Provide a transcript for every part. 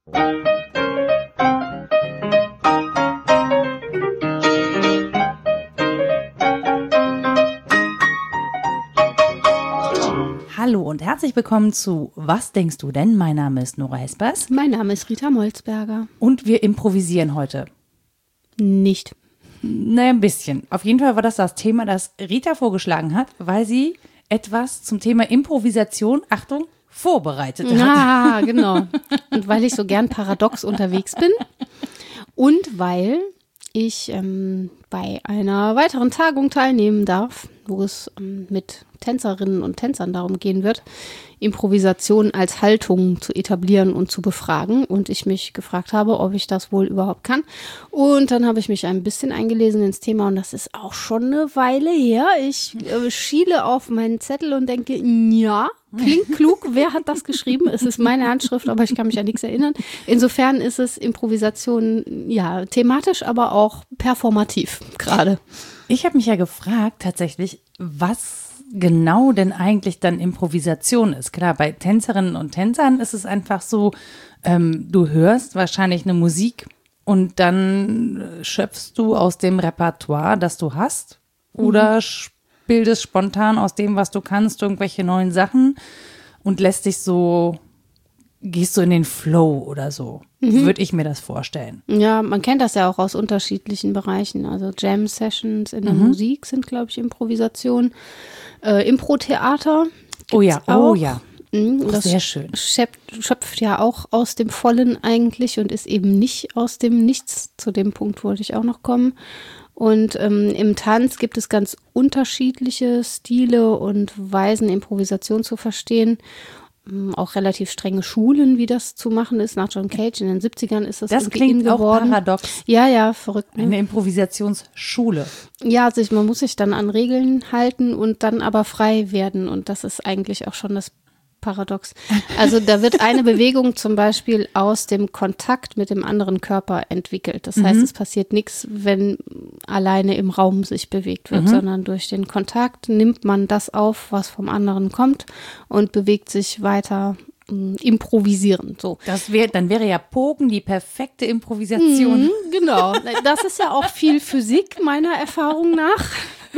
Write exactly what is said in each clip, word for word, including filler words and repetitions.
Hallo und herzlich willkommen zu Was denkst du denn? Mein Name ist Nora Hespers. Mein Name ist Rita Molzberger. Und wir improvisieren heute. Nicht. Naja, ein bisschen. Auf jeden Fall war das das Thema, das Rita vorgeschlagen hat, weil sie etwas zum Thema Improvisation, Achtung, vorbereitet hat. Ah, genau. Und weil ich so gern paradox unterwegs bin und weil ich ähm, bei einer weiteren Tagung teilnehmen darf, wo es ähm, mit Tänzerinnen und Tänzern darum gehen wird, Improvisation als Haltung zu etablieren und zu befragen. Und ich mich gefragt habe, ob ich das wohl überhaupt kann. Und dann habe ich mich ein bisschen eingelesen ins Thema und das ist auch schon eine Weile her. Ich äh, schiele auf meinen Zettel und denke, ja, klingt klug. Wer hat das geschrieben? Es ist meine Handschrift, aber ich kann mich an nichts erinnern. Insofern ist es Improvisation, ja, thematisch, aber auch performativ gerade. Ich habe mich ja gefragt tatsächlich, was genau denn eigentlich dann Improvisation ist. Klar, bei Tänzerinnen und Tänzern ist es einfach so, ähm, du hörst wahrscheinlich eine Musik und dann schöpfst du aus dem Repertoire, das du hast, oder mhm. bildest spontan aus dem, was du kannst, irgendwelche neuen Sachen und lässt dich so, gehst du in den Flow oder so, mhm. würde ich mir das vorstellen. Ja, man kennt das ja auch aus unterschiedlichen Bereichen. Also Jam-Sessions in der mhm. Musik sind, glaube ich, Improvisation. Äh, Impro-Theater. Oh ja, auch. oh ja. Mhm, das sehr schön. Schöpft, schöpft ja auch aus dem Vollen eigentlich und ist eben nicht aus dem Nichts. Zu dem Punkt wollte ich auch noch kommen. Und ähm, im Tanz gibt es ganz unterschiedliche Stile und Weisen, Improvisation zu verstehen. Auch relativ strenge Schulen, wie das zu machen ist. Nach John Cage in den siebzigern ist das Das klingt auch geworden. paradox. Ja, ja, verrückt. Ne? Eine Improvisationsschule. Ja, also man muss sich dann an Regeln halten und dann aber frei werden. Und das ist eigentlich auch schon das Paradox. Also da wird eine Bewegung zum Beispiel aus dem Kontakt mit dem anderen Körper entwickelt. Das heißt, mhm. es passiert nichts, wenn alleine im Raum sich bewegt wird, mhm. sondern durch den Kontakt nimmt man das auf, was vom anderen kommt und bewegt sich weiter äh, improvisierend. So. Das wär, dann wäre ja Pogen die perfekte Improvisation. Mhm, genau. Das ist ja auch viel Physik meiner Erfahrung nach.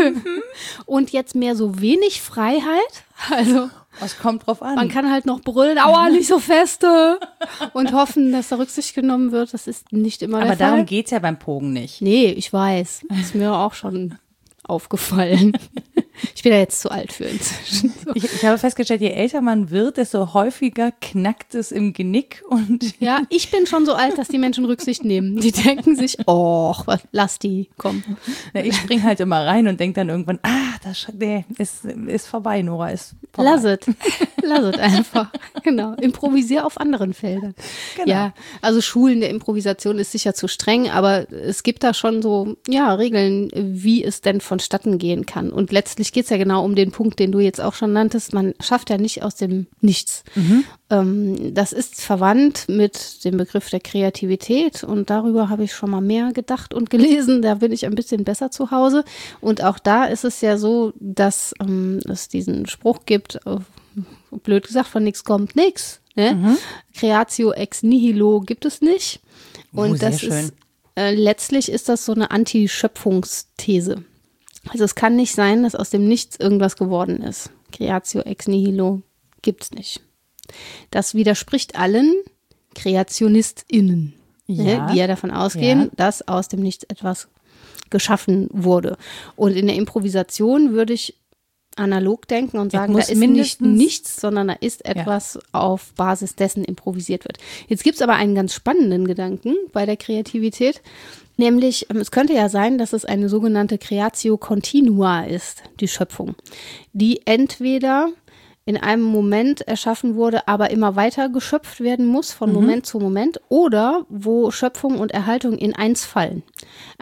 Und jetzt mehr so wenig Freiheit. Also es kommt drauf an. Man kann halt noch brüllen, aua, nicht so feste und hoffen, dass da Rücksicht genommen wird. Das ist nicht immer der Aber Fall. darum geht's ja beim Pogen nicht. Nee, ich weiß. Ist mir auch schon aufgefallen. Ich bin ja jetzt zu alt für inzwischen. So. Ich, ich habe festgestellt, je älter man wird, desto häufiger knackt es im Genick. Und ja, ich bin schon so alt, dass die Menschen Rücksicht nehmen. Die denken sich, oh, lass die, komm. Na, ich spring halt immer rein und denke dann irgendwann, ah, das nee, ist, ist vorbei, Nora, ist vorbei. Lass es. Lass es einfach. Genau. Improvisier auf anderen Feldern. Genau. Ja, also Schulen der Improvisation ist sicher zu streng, aber es gibt da schon so, ja, Regeln, wie es denn vonstatten gehen kann. Und letztlich geht es ja genau um den Punkt, den du jetzt auch schon nanntest. Man schafft ja nicht aus dem Nichts. Mhm. Ähm, das ist verwandt mit dem Begriff der Kreativität und darüber habe ich schon mal mehr gedacht und gelesen. Da bin ich ein bisschen besser zu Hause. Und auch da ist es ja so, dass ähm, es diesen Spruch gibt, äh, blöd gesagt, von nichts kommt nichts. Ne? Mhm. Creatio ex nihilo gibt es nicht. Und oh, sehr das schön. ist äh, letztlich ist das so eine Anti-Schöpfungsthese. Also es kann nicht sein, dass aus dem Nichts irgendwas geworden ist. Creatio ex nihilo gibt's nicht. Das widerspricht allen KreationistInnen, ja. ne, die ja davon ausgehen, ja. dass aus dem Nichts etwas geschaffen wurde. Und in der Improvisation würde ich analog denken und sagen, da ist nicht nichts, sondern da ist etwas, ja. auf Basis dessen improvisiert wird. Jetzt gibt es aber einen ganz spannenden Gedanken bei der Kreativität, nämlich es könnte ja sein, dass es eine sogenannte Creatio Continua ist, die Schöpfung, die entweder in einem Moment erschaffen wurde, aber immer weiter geschöpft werden muss, von mhm. Moment zu Moment, oder wo Schöpfung und Erhaltung in eins fallen. Also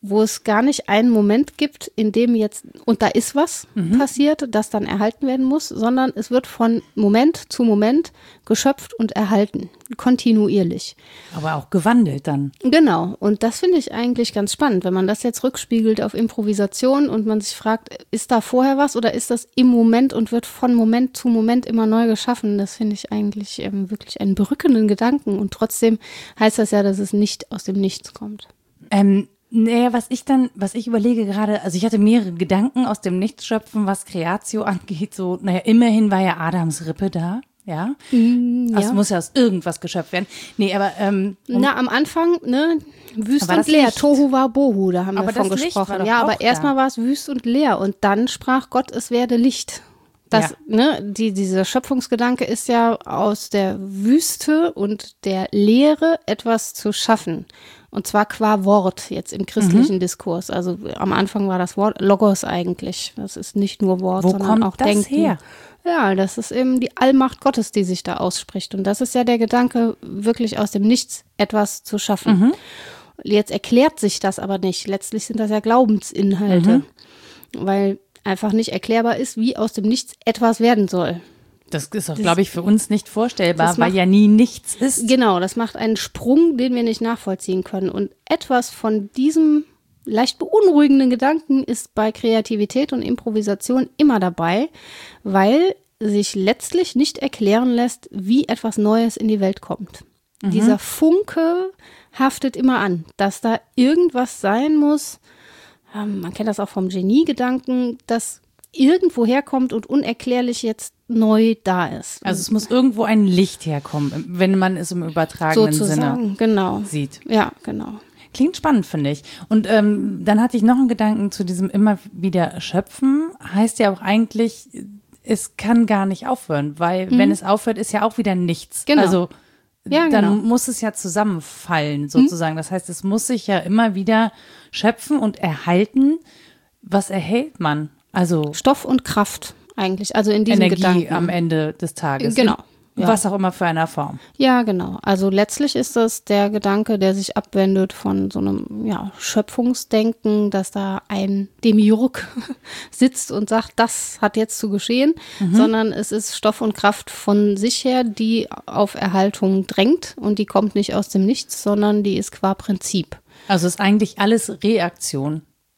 wo es gar nicht einen Moment gibt, in dem jetzt, und da ist was mhm. passiert, das dann erhalten werden muss, sondern es wird von Moment zu Moment geschöpft und erhalten, kontinuierlich. Aber auch gewandelt dann. Genau, und das finde ich eigentlich ganz spannend, wenn man das jetzt rückspiegelt auf Improvisation und man sich fragt, ist da vorher was oder ist das im Moment und wird von Moment zu Moment immer neu geschaffen? Das finde ich eigentlich ähm, wirklich einen berückenden Gedanken und trotzdem heißt das ja, dass es nicht aus dem Nichts kommt. Ähm, naja, was ich dann, was ich überlege gerade, also ich hatte mehrere Gedanken aus dem Nichts schöpfen, was Creatio angeht, so, naja, immerhin war ja Adams Rippe da, ja. Mm, ja. Also muss ja aus irgendwas geschöpft werden. Nee, aber, ähm. Um, Na, am Anfang, ne, wüst und leer, Licht. Tohu war Bohu, da haben aber wir von gesprochen. Ja, aber erstmal war es wüst und leer und dann sprach Gott, es werde Licht. Das, ja. ne, die, dieser Schöpfungsgedanke ist ja aus der Wüste und der Leere etwas zu schaffen. Und zwar qua Wort jetzt im christlichen mhm. Diskurs. Also am Anfang war das Wort Logos eigentlich. Das ist nicht nur Wort, Wo sondern kommt auch das Denken. Her? Ja, das ist eben die Allmacht Gottes, die sich da ausspricht. Und das ist ja der Gedanke, wirklich aus dem Nichts etwas zu schaffen. Mhm. Jetzt erklärt sich das aber nicht. Letztlich sind das ja Glaubensinhalte, mhm. weil einfach nicht erklärbar ist, wie aus dem Nichts etwas werden soll. Das ist auch, glaube ich, für uns nicht vorstellbar, macht, weil ja nie nichts ist. Genau, das macht einen Sprung, den wir nicht nachvollziehen können. Und etwas von diesem leicht beunruhigenden Gedanken ist bei Kreativität und Improvisation immer dabei, weil sich letztlich nicht erklären lässt, wie etwas Neues in die Welt kommt. Mhm. Dieser Funke haftet immer an, dass da irgendwas sein muss. Ähm, man kennt das auch vom Genie-Gedanken, dass irgendwo herkommt und unerklärlich jetzt neu da ist. Also es muss irgendwo ein Licht herkommen, wenn man es im übertragenen Sozusagen, Sinne genau. sieht. Ja, genau. Klingt spannend, finde ich. Und ähm, dann hatte ich noch einen Gedanken zu diesem immer wieder Schöpfen. Heißt ja auch eigentlich, es kann gar nicht aufhören, weil mhm. wenn es aufhört, ist ja auch wieder nichts. Genau. Also ja, dann genau. muss es ja zusammenfallen sozusagen. Mhm. Das heißt, es muss sich ja immer wieder schöpfen und erhalten. Was erhält man? Also Stoff und Kraft eigentlich, also in diesem Energie Gedanken. am Ende des Tages. Genau. Ja. Was auch immer für eine Form. Ja, genau. Also letztlich ist das der Gedanke, der sich abwendet von so einem ja, Schöpfungsdenken, dass da ein Demiurg sitzt und sagt, das hat jetzt zu geschehen, mhm. sondern es ist Stoff und Kraft von sich her, die auf Erhaltung drängt und die kommt nicht aus dem Nichts, sondern die ist qua Prinzip. Also ist eigentlich alles Reaktion.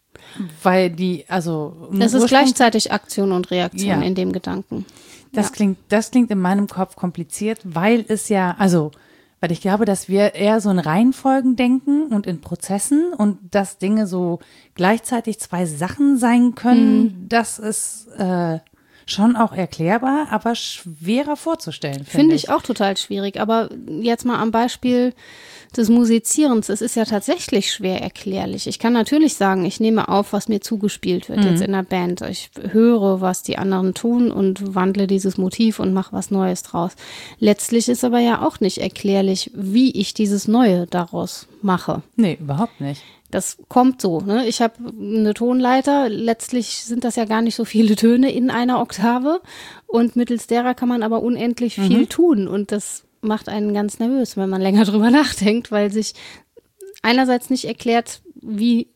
Weil die, also. Es ist gleichzeitig Aktion und Reaktion ja. in dem Gedanken. Das ja. klingt, das klingt in meinem Kopf kompliziert, weil es ja, also, weil ich glaube, dass wir eher so in Reihenfolgen denken und in Prozessen und dass Dinge so gleichzeitig zwei Sachen sein können, mhm. das ist äh, schon auch erklärbar, aber schwerer vorzustellen, finde Finde ich. ich auch total schwierig, aber jetzt mal am Beispiel des Musizierens, es ist ja tatsächlich schwer erklärlich. Ich kann natürlich sagen, ich nehme auf, was mir zugespielt wird mhm. jetzt in der Band. Ich höre, was die anderen tun und wandle dieses Motiv und mache was Neues draus. Letztlich ist aber ja auch nicht erklärlich, wie ich dieses Neue daraus mache. Nee, überhaupt nicht. Das kommt so, ne? Ich habe eine Tonleiter, letztlich sind das ja gar nicht so viele Töne in einer Oktave und mittels derer kann man aber unendlich viel mhm. tun und das macht einen ganz nervös, wenn man länger drüber nachdenkt, weil sich einerseits nicht erklärt, wie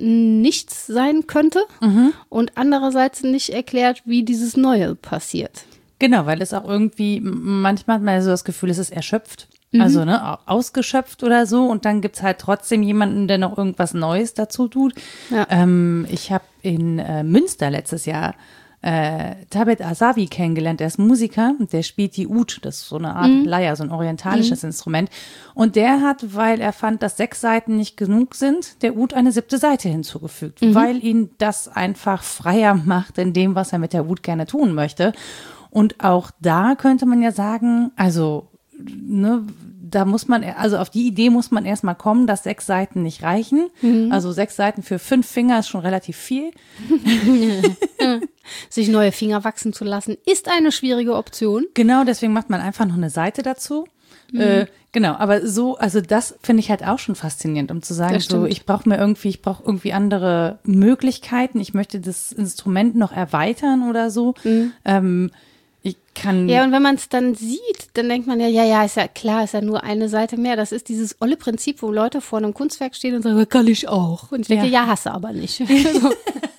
nichts sein könnte mhm. und andererseits nicht erklärt, wie dieses Neue passiert. Genau, weil es auch irgendwie, manchmal hat man ja so das Gefühl, es ist erschöpft, mhm. also ne, ausgeschöpft oder so und dann gibt es halt trotzdem jemanden, der noch irgendwas Neues dazu tut. Ja. Ähm, ich habe in äh, Münster letztes Jahr Äh, Tabet Asavi kennengelernt, der ist Musiker und der spielt die Oud, das ist so eine Art mm. Leier, so ein orientalisches mm. Instrument und der hat, weil er fand, dass sechs Seiten nicht genug sind, der Oud eine siebte Seite hinzugefügt, mm. weil ihn das einfach freier macht in dem, was er mit der Oud gerne tun möchte und auch da könnte man ja sagen, also ne, da muss man, also auf die Idee muss man erstmal kommen, dass sechs Seiten nicht reichen. Mhm. Also sechs Seiten für fünf Finger ist schon relativ viel. Sich neue Finger wachsen zu lassen, ist eine schwierige Option. Genau, deswegen macht man einfach noch eine Seite dazu. Mhm. Äh, genau, aber so, also das finde ich halt auch schon faszinierend, um zu sagen, so ich brauche mir irgendwie, ich brauche irgendwie andere Möglichkeiten. Ich möchte das Instrument noch erweitern oder so. Mhm. Ähm, Ich kann. Ja, und wenn man es dann sieht, dann denkt man ja, ja, ja, ist ja klar, ist ja nur eine Seite mehr. Das ist dieses olle Prinzip, wo Leute vor einem Kunstwerk stehen und sagen, kann ich auch. Und ich denke, ja, ja hast du aber nicht. So.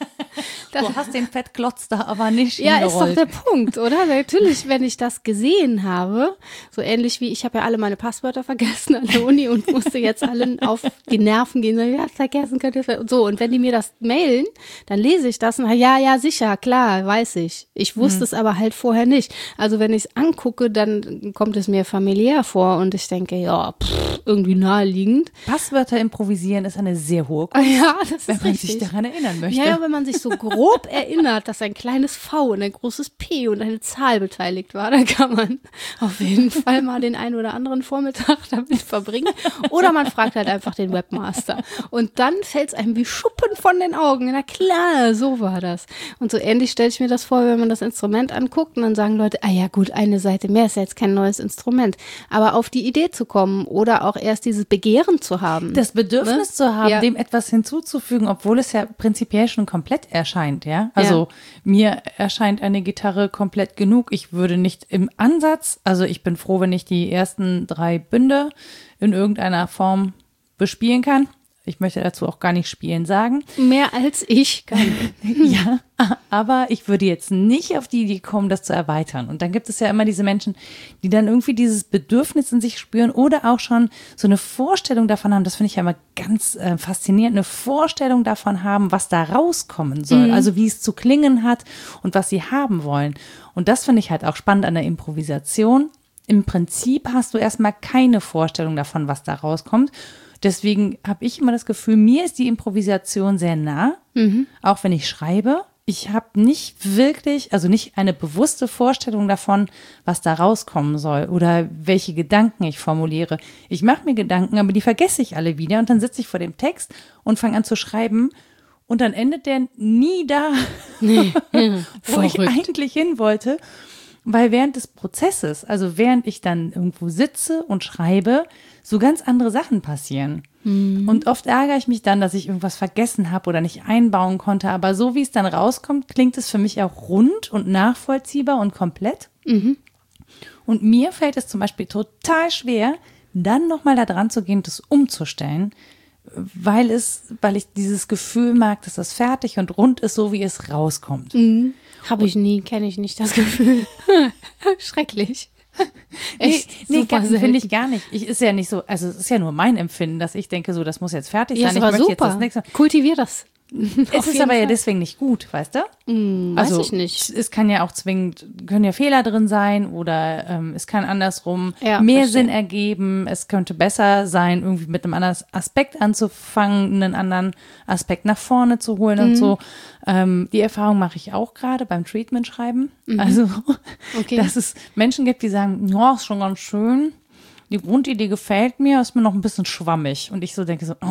Du hast den Fettklotz da aber nicht Ja, ist doch hingerollt. der Punkt, oder? Natürlich, wenn ich das gesehen habe, so ähnlich wie ich habe ja alle meine Passwörter vergessen an der Uni und musste jetzt allen auf die Nerven gehen, so, ja, vergessen könnt ihr und so. Und wenn die mir das mailen, dann lese ich das und ja, ja, sicher, klar, weiß ich. Ich wusste hm. es aber halt vorher nicht. Also wenn ich es angucke, dann kommt es mir familiär vor und ich denke, ja, pff, irgendwie naheliegend. Passwörter improvisieren ist eine sehr hohe Kunst, ja, das wenn ist man richtig. sich daran erinnern möchte. Ja, ja, wenn man sich so grob erinnert, dass ein kleines V und ein großes P und eine Zahl beteiligt war, dann kann man auf jeden Fall mal den einen oder anderen Vormittag damit verbringen. Oder man fragt halt einfach den Webmaster. Und dann fällt es einem wie Schuppen von den Augen. Na klar, so war das. Und so ähnlich stelle ich mir das vor, wenn man das Instrument anguckt und dann sagen Leute, ah ja gut, eine Seite mehr ist ja jetzt kein neues Instrument. Aber auf die Idee zu kommen oder auch erst dieses Begehren zu haben. Das Bedürfnis ne? zu haben, ja. dem etwas hinzuzufügen, obwohl es ja prinzipiell schon komplett erscheint, ja. Also ja. mir erscheint eine Gitarre komplett genug. Ich würde nicht im Ansatz, also ich bin froh, wenn ich die ersten drei Bünde in irgendeiner Form bespielen kann. Ich möchte dazu auch gar nicht spielen sagen. Mehr als ich kann. Ja, aber ich würde jetzt nicht auf die Idee kommen, das zu erweitern. Und dann gibt es ja immer diese Menschen, die dann irgendwie dieses Bedürfnis in sich spüren oder auch schon so eine Vorstellung davon haben, das finde ich ja immer ganz äh, faszinierend, eine Vorstellung davon haben, was da rauskommen soll. Mhm. Also wie es zu klingen hat und was sie haben wollen. Und das finde ich halt auch spannend an der Improvisation. Im Prinzip hast du erstmal keine Vorstellung davon, was da rauskommt. Deswegen habe ich immer das Gefühl, mir ist die Improvisation sehr nah, mhm. auch wenn ich schreibe. Ich habe nicht wirklich, also nicht eine bewusste Vorstellung davon, was da rauskommen soll oder welche Gedanken ich formuliere. Ich mache mir Gedanken, aber die vergesse ich alle wieder und dann sitze ich vor dem Text und fange an zu schreiben und dann endet der nie da, nee, ja, wo ich eigentlich hin wollte. Weil während des Prozesses, also während ich dann irgendwo sitze und schreibe, so ganz andere Sachen passieren. Mhm. Und oft ärgere ich mich dann, dass ich irgendwas vergessen habe oder nicht einbauen konnte. Aber so wie es dann rauskommt, klingt es für mich auch rund und nachvollziehbar und komplett. Mhm. Und mir fällt es zum Beispiel total schwer, dann nochmal da dran zu gehen und das umzustellen, weil es, weil ich dieses Gefühl mag, dass das fertig und rund ist, so wie es rauskommt. Mhm. Habe ich nie, kenne ich nicht das Gefühl. Schrecklich. Echt? Nee, nee finde ich gar nicht. Ich, ist ja nicht so, also es ist ja nur mein Empfinden, dass ich denke, so, das muss jetzt fertig ja, sein. Ich möchte super. jetzt das nächste. Kultivier das. Es ist aber Fall. ja deswegen nicht gut, weißt du? Mm, also, weiß ich nicht. Es kann ja auch zwingend, können ja Fehler drin sein oder ähm, es kann andersrum ja, mehr verstehe. Sinn ergeben. Es könnte besser sein, irgendwie mit einem anderen Aspekt anzufangen, einen anderen Aspekt nach vorne zu holen mhm. und so. Ähm, die Erfahrung mache ich auch gerade beim Treatment-Schreiben. Mhm. Also, okay. dass es Menschen gibt, die sagen, ja, ist schon ganz schön. Die Grundidee gefällt mir, ist mir noch ein bisschen schwammig. Und ich so denke so, oh.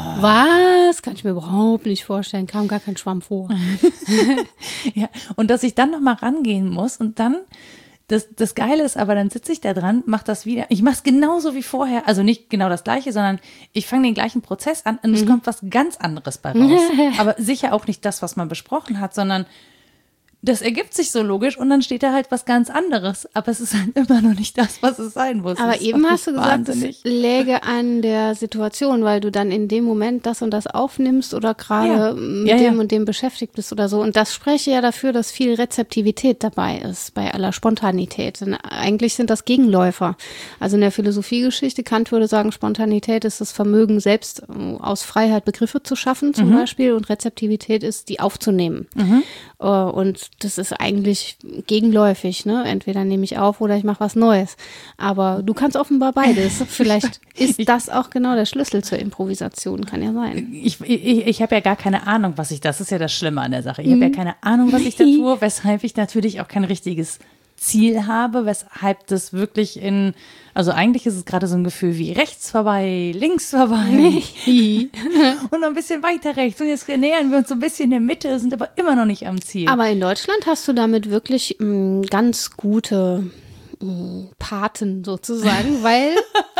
Was? Kann ich mir überhaupt nicht vorstellen. Kam gar kein Schwamm vor. Ja, und dass ich dann noch mal rangehen muss und dann, das, das Geile ist aber, dann sitze ich da dran, mache das wieder. Ich mache es genauso wie vorher. Also nicht genau das Gleiche, sondern ich fange den gleichen Prozess an und mhm. es kommt was ganz anderes bei raus. Aber sicher auch nicht das, was man besprochen hat, sondern das ergibt sich so logisch und dann steht da halt was ganz anderes. Aber es ist halt immer noch nicht das, was es sein muss. Aber eben hast du gesagt, es läge an der Situation, weil du dann in dem Moment das und das aufnimmst oder gerade ja. mit ja, dem ja. und dem beschäftigt bist oder so. Und das spreche ja dafür, dass viel Rezeptivität dabei ist, bei aller Spontanität. Denn eigentlich sind das Gegenläufer. Also in der Philosophiegeschichte, Kant würde sagen, Spontanität ist das Vermögen, selbst aus Freiheit Begriffe zu schaffen zum mhm. Beispiel. Und Rezeptivität ist, die aufzunehmen. Mhm. Und das ist eigentlich gegenläufig, ne? Entweder nehme ich auf oder ich mache was Neues. Aber du kannst offenbar beides. Vielleicht ist ich, das auch genau der Schlüssel zur Improvisation, kann ja sein. Ich, ich, ich habe ja gar keine Ahnung, was ich, das ist ja das Schlimme an der Sache. Ich habe ja keine Ahnung, was ich da tue, weshalb ich natürlich auch kein richtiges Ziel habe, weshalb das wirklich in, also eigentlich ist es gerade so ein Gefühl wie rechts vorbei, links vorbei und noch ein bisschen weiter rechts und jetzt nähern wir uns so ein bisschen in der Mitte, sind aber immer noch nicht am Ziel. Aber in Deutschland hast du damit wirklich mh, ganz gute mh, Paten sozusagen, weil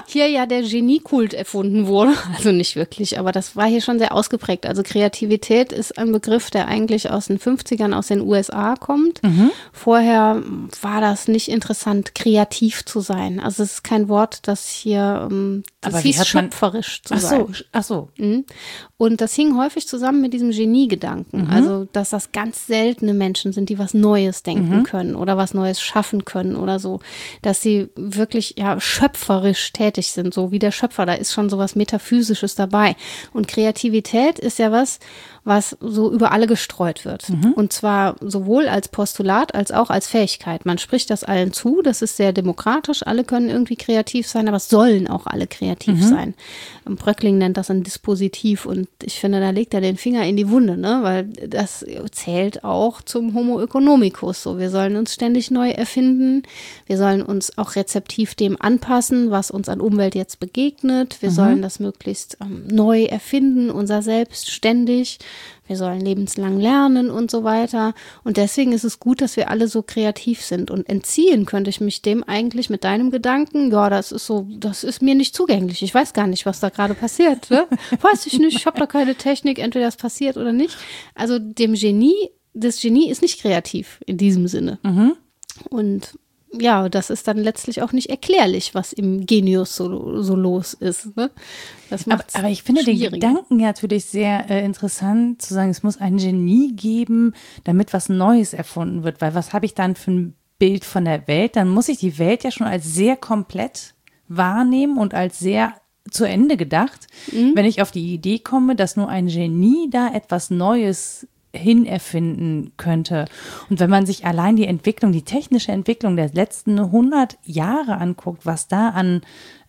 hier ja der Geniekult erfunden wurde. Also nicht wirklich, aber das war hier schon sehr ausgeprägt. Also Kreativität ist ein Begriff, der eigentlich aus den fünfzigern aus den U S A kommt. Mhm. Vorher war das nicht interessant, kreativ zu sein. Also es ist kein Wort, das hier, das aber hieß schöpferisch zu ach sein. So, ach so. Mhm. Und das hing häufig zusammen mit diesem Geniegedanken. Mhm. Also, dass das ganz seltene Menschen sind, die was Neues denken mhm. können oder was Neues schaffen können oder so. Dass sie wirklich ja schöpferisch tätig sind, so wie der Schöpfer. Da ist schon so was Metaphysisches dabei. Und Kreativität ist ja was, was so über alle gestreut wird. Mhm. Und zwar sowohl als Postulat als auch als Fähigkeit. Man spricht das allen zu, das ist sehr demokratisch, alle können irgendwie kreativ sein, aber es sollen auch alle kreativ mhm. sein. Bröckling nennt das ein Dispositiv und ich finde, da legt er den Finger in die Wunde, ne? Weil das zählt auch zum Homo economicus. So, wir sollen uns ständig neu erfinden, wir sollen uns auch rezeptiv dem anpassen, was uns an Umwelt jetzt begegnet, wir mhm. sollen das möglichst ähm, neu erfinden, unser Selbst ständig. Wir sollen lebenslang lernen und so weiter. Und deswegen ist es gut, dass wir alle so kreativ sind. Und entziehen könnte ich mich dem eigentlich mit deinem Gedanken, ja, das ist so, das ist mir nicht zugänglich. Ich weiß gar nicht, was da gerade passiert. Ne? Weiß ich nicht, ich habe da keine Technik, entweder es passiert oder nicht. Also dem Genie, das Genie ist nicht kreativ in diesem Sinne. Mhm. Und ja, das ist dann letztlich auch nicht erklärlich, was im Genius so, so los ist. Ne? Das macht's aber, aber ich finde den Gedanken ja natürlich sehr äh, interessant, zu sagen, es muss ein Genie geben, damit was Neues erfunden wird. Weil was habe ich dann für ein Bild von der Welt? Dann muss ich die Welt ja schon als sehr komplett wahrnehmen und als sehr zu Ende gedacht, mhm. wenn ich auf die Idee komme, dass nur ein Genie da etwas Neues hin erfinden könnte. Und wenn man sich allein die Entwicklung, die technische Entwicklung der letzten hundert Jahre anguckt, was da an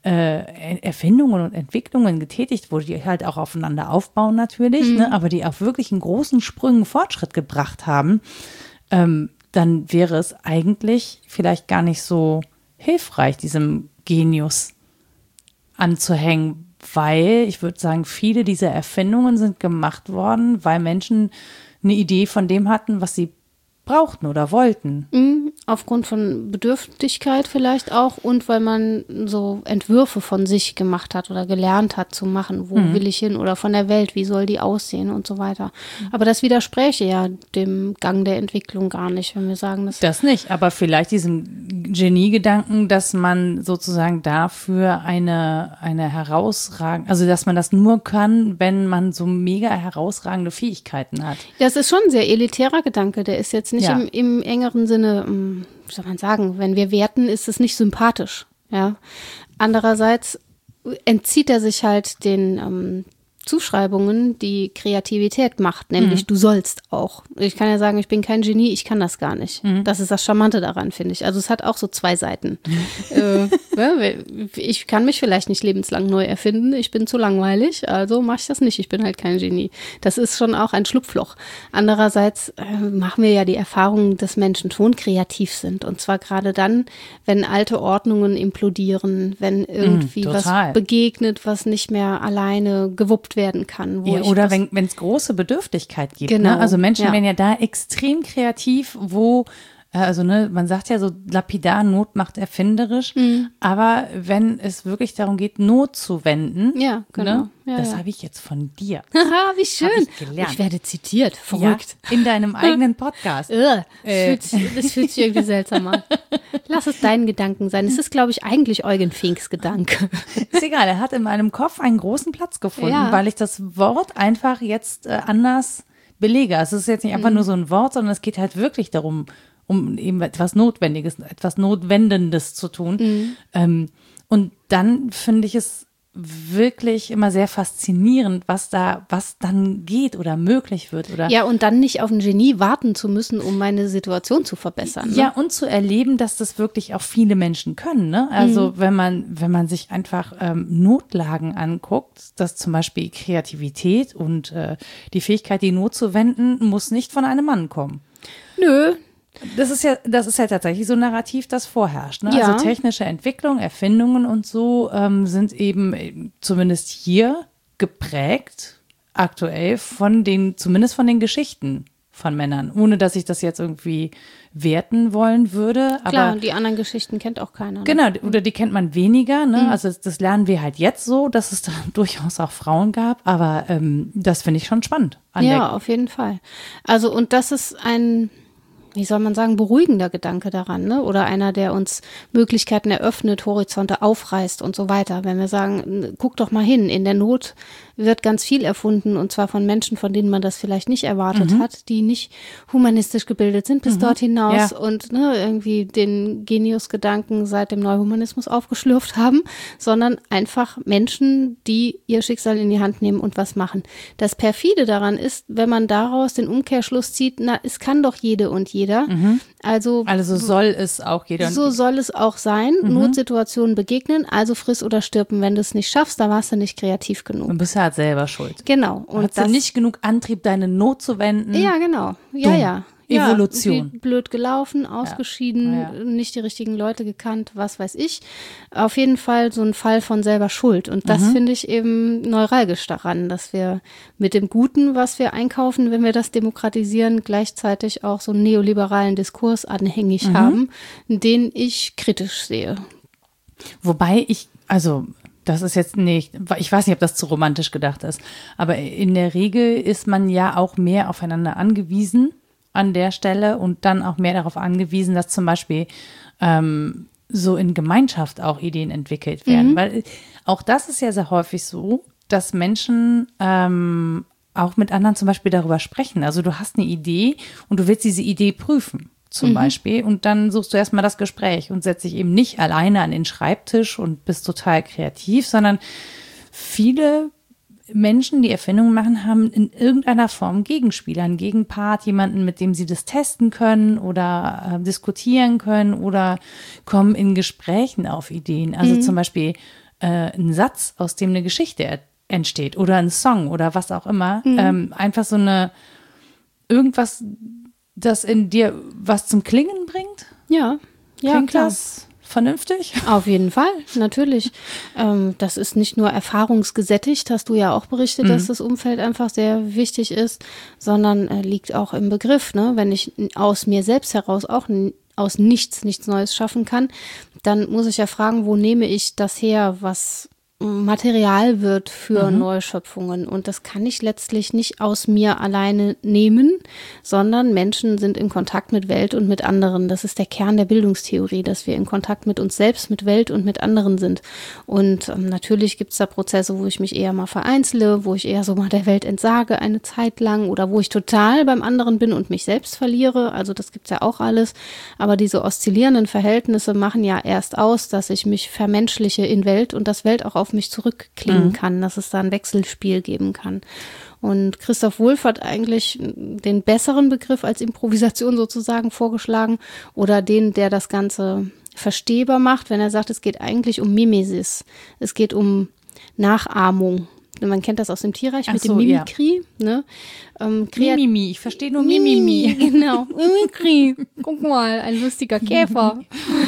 äh, Erfindungen und Entwicklungen getätigt wurde, die halt auch aufeinander aufbauen natürlich, mhm. ne, aber die auf wirklich einen großen Sprüngen Fortschritt gebracht haben, ähm, dann wäre es eigentlich vielleicht gar nicht so hilfreich, diesem Genius anzuhängen, weil ich würde sagen, viele dieser Erfindungen sind gemacht worden, weil Menschen eine Idee von dem hatten, was sie brauchten oder wollten. Mhm, aufgrund von Bedürftigkeit vielleicht auch und weil man so Entwürfe von sich gemacht hat oder gelernt hat zu machen, wo mhm. will ich hin oder von der Welt, wie soll die aussehen und so weiter. Aber das widerspräche ja dem Gang der Entwicklung gar nicht, wenn wir sagen, dass das nicht, aber vielleicht diesem Geniegedanken, dass man sozusagen dafür eine, eine herausragende, also dass man das nur kann, wenn man so mega herausragende Fähigkeiten hat. Das ist schon ein sehr elitärer Gedanke, der ist jetzt nicht ja. im, im engeren Sinne, wie soll man sagen, wenn wir werten, ist es nicht sympathisch. Ja. Andererseits entzieht er sich halt den ähm, Zuschreibungen, die Kreativität macht, nämlich mhm. du sollst auch. Ich kann ja sagen, ich bin kein Genie, ich kann das gar nicht. Mhm. Das ist das Charmante daran, finde ich. Also es hat auch so zwei Seiten. Mhm. Äh, ja, ich kann mich vielleicht nicht lebenslang neu erfinden, ich bin zu langweilig, also mache ich das nicht, ich bin halt kein Genie. Das ist schon auch ein Schlupfloch. Andererseits äh, machen wir ja die Erfahrung, dass Menschen schon kreativ sind und zwar gerade dann, wenn alte Ordnungen implodieren, wenn irgendwie mhm, was begegnet, was nicht mehr alleine gewuppt werden kann. Wo ja, oder wenn es große Bedürftigkeit gibt. Genau, ne? Also Menschen ja. werden ja da extrem kreativ, wo, also ne, man sagt ja so lapidar, Not macht erfinderisch, mhm. aber wenn es wirklich darum geht, Not zu wenden, ja, genau. ne, ja, das ja. habe ich jetzt von dir. Haha, wie schön. Hab ich gelernt. Ich werde zitiert, verrückt. Ja, in deinem eigenen Podcast. das, fühlt sich, das fühlt sich irgendwie seltsam an. Lass es deinen Gedanken sein. Es ist, glaube ich, eigentlich Eugen Finks Gedanke. Ist egal, er hat in meinem Kopf einen großen Platz gefunden, ja. weil ich das Wort einfach jetzt äh, anders belege. Also es ist jetzt nicht einfach mhm. nur so ein Wort, sondern es geht halt wirklich darum, um eben etwas Notwendiges, etwas Notwendendes zu tun. Mhm. Ähm, und dann finde ich es wirklich immer sehr faszinierend, was da, was dann geht oder möglich wird. Oder ja, und dann nicht auf ein Genie warten zu müssen, um meine Situation zu verbessern. Ne? Ja, und zu erleben, dass das wirklich auch viele Menschen können. Ne? Also mhm. wenn man, wenn man sich einfach ähm, Notlagen anguckt, dass zum Beispiel Kreativität und äh, die Fähigkeit, die Not zu wenden, muss nicht von einem Mann kommen. Nö. Das ist ja, das ist ja tatsächlich so ein Narrativ, das vorherrscht. Ne? Ja. Also technische Entwicklung, Erfindungen und so ähm, sind eben zumindest hier geprägt, aktuell von den, zumindest von den Geschichten von Männern, ohne dass ich das jetzt irgendwie werten wollen würde. Aber klar, und die anderen Geschichten kennt auch keiner. Ne? Genau, oder die kennt man weniger. Ne? Mhm. Also das, das lernen wir halt jetzt so, dass es da durchaus auch Frauen gab. Aber ähm, das finde ich schon spannend. An ja, der- auf jeden Fall. Also und das ist ein, wie soll man sagen, beruhigender Gedanke daran, ne? Oder einer, der uns Möglichkeiten eröffnet, Horizonte aufreißt und so weiter. Wenn wir sagen, guck doch mal hin, in der Not wird ganz viel erfunden und zwar von Menschen, von denen man das vielleicht nicht erwartet mhm. hat, die nicht humanistisch gebildet sind bis mhm. dort hinaus ja. und ne, irgendwie den Genius-Gedanken seit dem Neuhumanismus aufgeschlürft haben, sondern einfach Menschen, die ihr Schicksal in die Hand nehmen und was machen. Das Perfide daran ist, wenn man daraus den Umkehrschluss zieht, na, es kann doch jede und jeder. Mhm. Also, also soll es auch jeder. So soll es auch sein. Mhm. Notsituationen begegnen, also friss oder stirb. Wenn du es nicht schaffst, dann warst du nicht kreativ genug. Du bist halt selber schuld. Genau. Und hast du nicht genug Antrieb, deine Not zu wenden? Ja, genau. Ja, Dumm. ja. Evolution. Ja, blöd gelaufen, ausgeschieden, ja. Ja. nicht die richtigen Leute gekannt, was weiß ich. Auf jeden Fall so ein Fall von selber Schuld. Und das Mhm. finde ich eben neuralgisch daran, dass wir mit dem Guten, was wir einkaufen, wenn wir das demokratisieren, gleichzeitig auch so einen neoliberalen Diskurs anhängig Mhm. haben, den ich kritisch sehe. Wobei ich, also das ist jetzt nicht, ich weiß nicht, ob das zu romantisch gedacht ist, aber in der Regel ist man ja auch mehr aufeinander angewiesen an der Stelle und dann auch mehr darauf angewiesen, dass zum Beispiel ähm, so in Gemeinschaft auch Ideen entwickelt werden. Mhm. Weil auch das ist ja sehr häufig so, dass Menschen ähm, auch mit anderen zum Beispiel darüber sprechen. Also du hast eine Idee und du willst diese Idee prüfen. Zum mhm. Beispiel. Und dann suchst du erstmal das Gespräch und setzt dich eben nicht alleine an den Schreibtisch und bist total kreativ, sondern viele Menschen, die Erfindungen machen, haben in irgendeiner Form Gegenspieler, einen Gegenpart, jemanden, mit dem sie das testen können oder äh, diskutieren können oder kommen in Gesprächen auf Ideen. Also mhm. zum Beispiel äh, ein Satz, aus dem eine Geschichte er- entsteht oder ein Song oder was auch immer. Mhm. Ähm, einfach so eine, irgendwas, das in dir was zum Klingen bringt? Ja, ja, Klingt klar. das vernünftig? Auf jeden Fall, natürlich. Ähm, das ist nicht nur erfahrungsgesättigt, hast du ja auch berichtet, mhm. dass das Umfeld einfach sehr wichtig ist, sondern äh, liegt auch im Begriff. Ne? Wenn ich aus mir selbst heraus auch n- aus nichts nichts Neues schaffen kann, dann muss ich ja fragen, wo nehme ich das her, was Material wird für mhm. Neuschöpfungen. Und das kann ich letztlich nicht aus mir alleine nehmen, sondern Menschen sind in Kontakt mit Welt und mit anderen. Das ist der Kern der Bildungstheorie, dass wir in Kontakt mit uns selbst, mit Welt und mit anderen sind. Und ähm, natürlich gibt es da Prozesse, wo ich mich eher mal vereinzle, wo ich eher so mal der Welt entsage eine Zeit lang oder wo ich total beim anderen bin und mich selbst verliere. Also das gibt's ja auch alles. Aber diese oszillierenden Verhältnisse machen ja erst aus, dass ich mich vermenschliche in Welt und das Welt auch auf mich zurückklingen mhm. kann, dass es da ein Wechselspiel geben kann. Und Christoph Wulff hat eigentlich den besseren Begriff als Improvisation sozusagen vorgeschlagen oder den, der das Ganze verstehbar macht, wenn er sagt, es geht eigentlich um Mimesis. Es geht um Nachahmung. Man kennt das aus dem Tierreich Ach mit so, dem Mimikry. Ja. Ne? Ähm, Mimimi, ich verstehe nur Mimimi. Mimimi, genau. Mimikry. Guck mal, ein lustiger Käfer.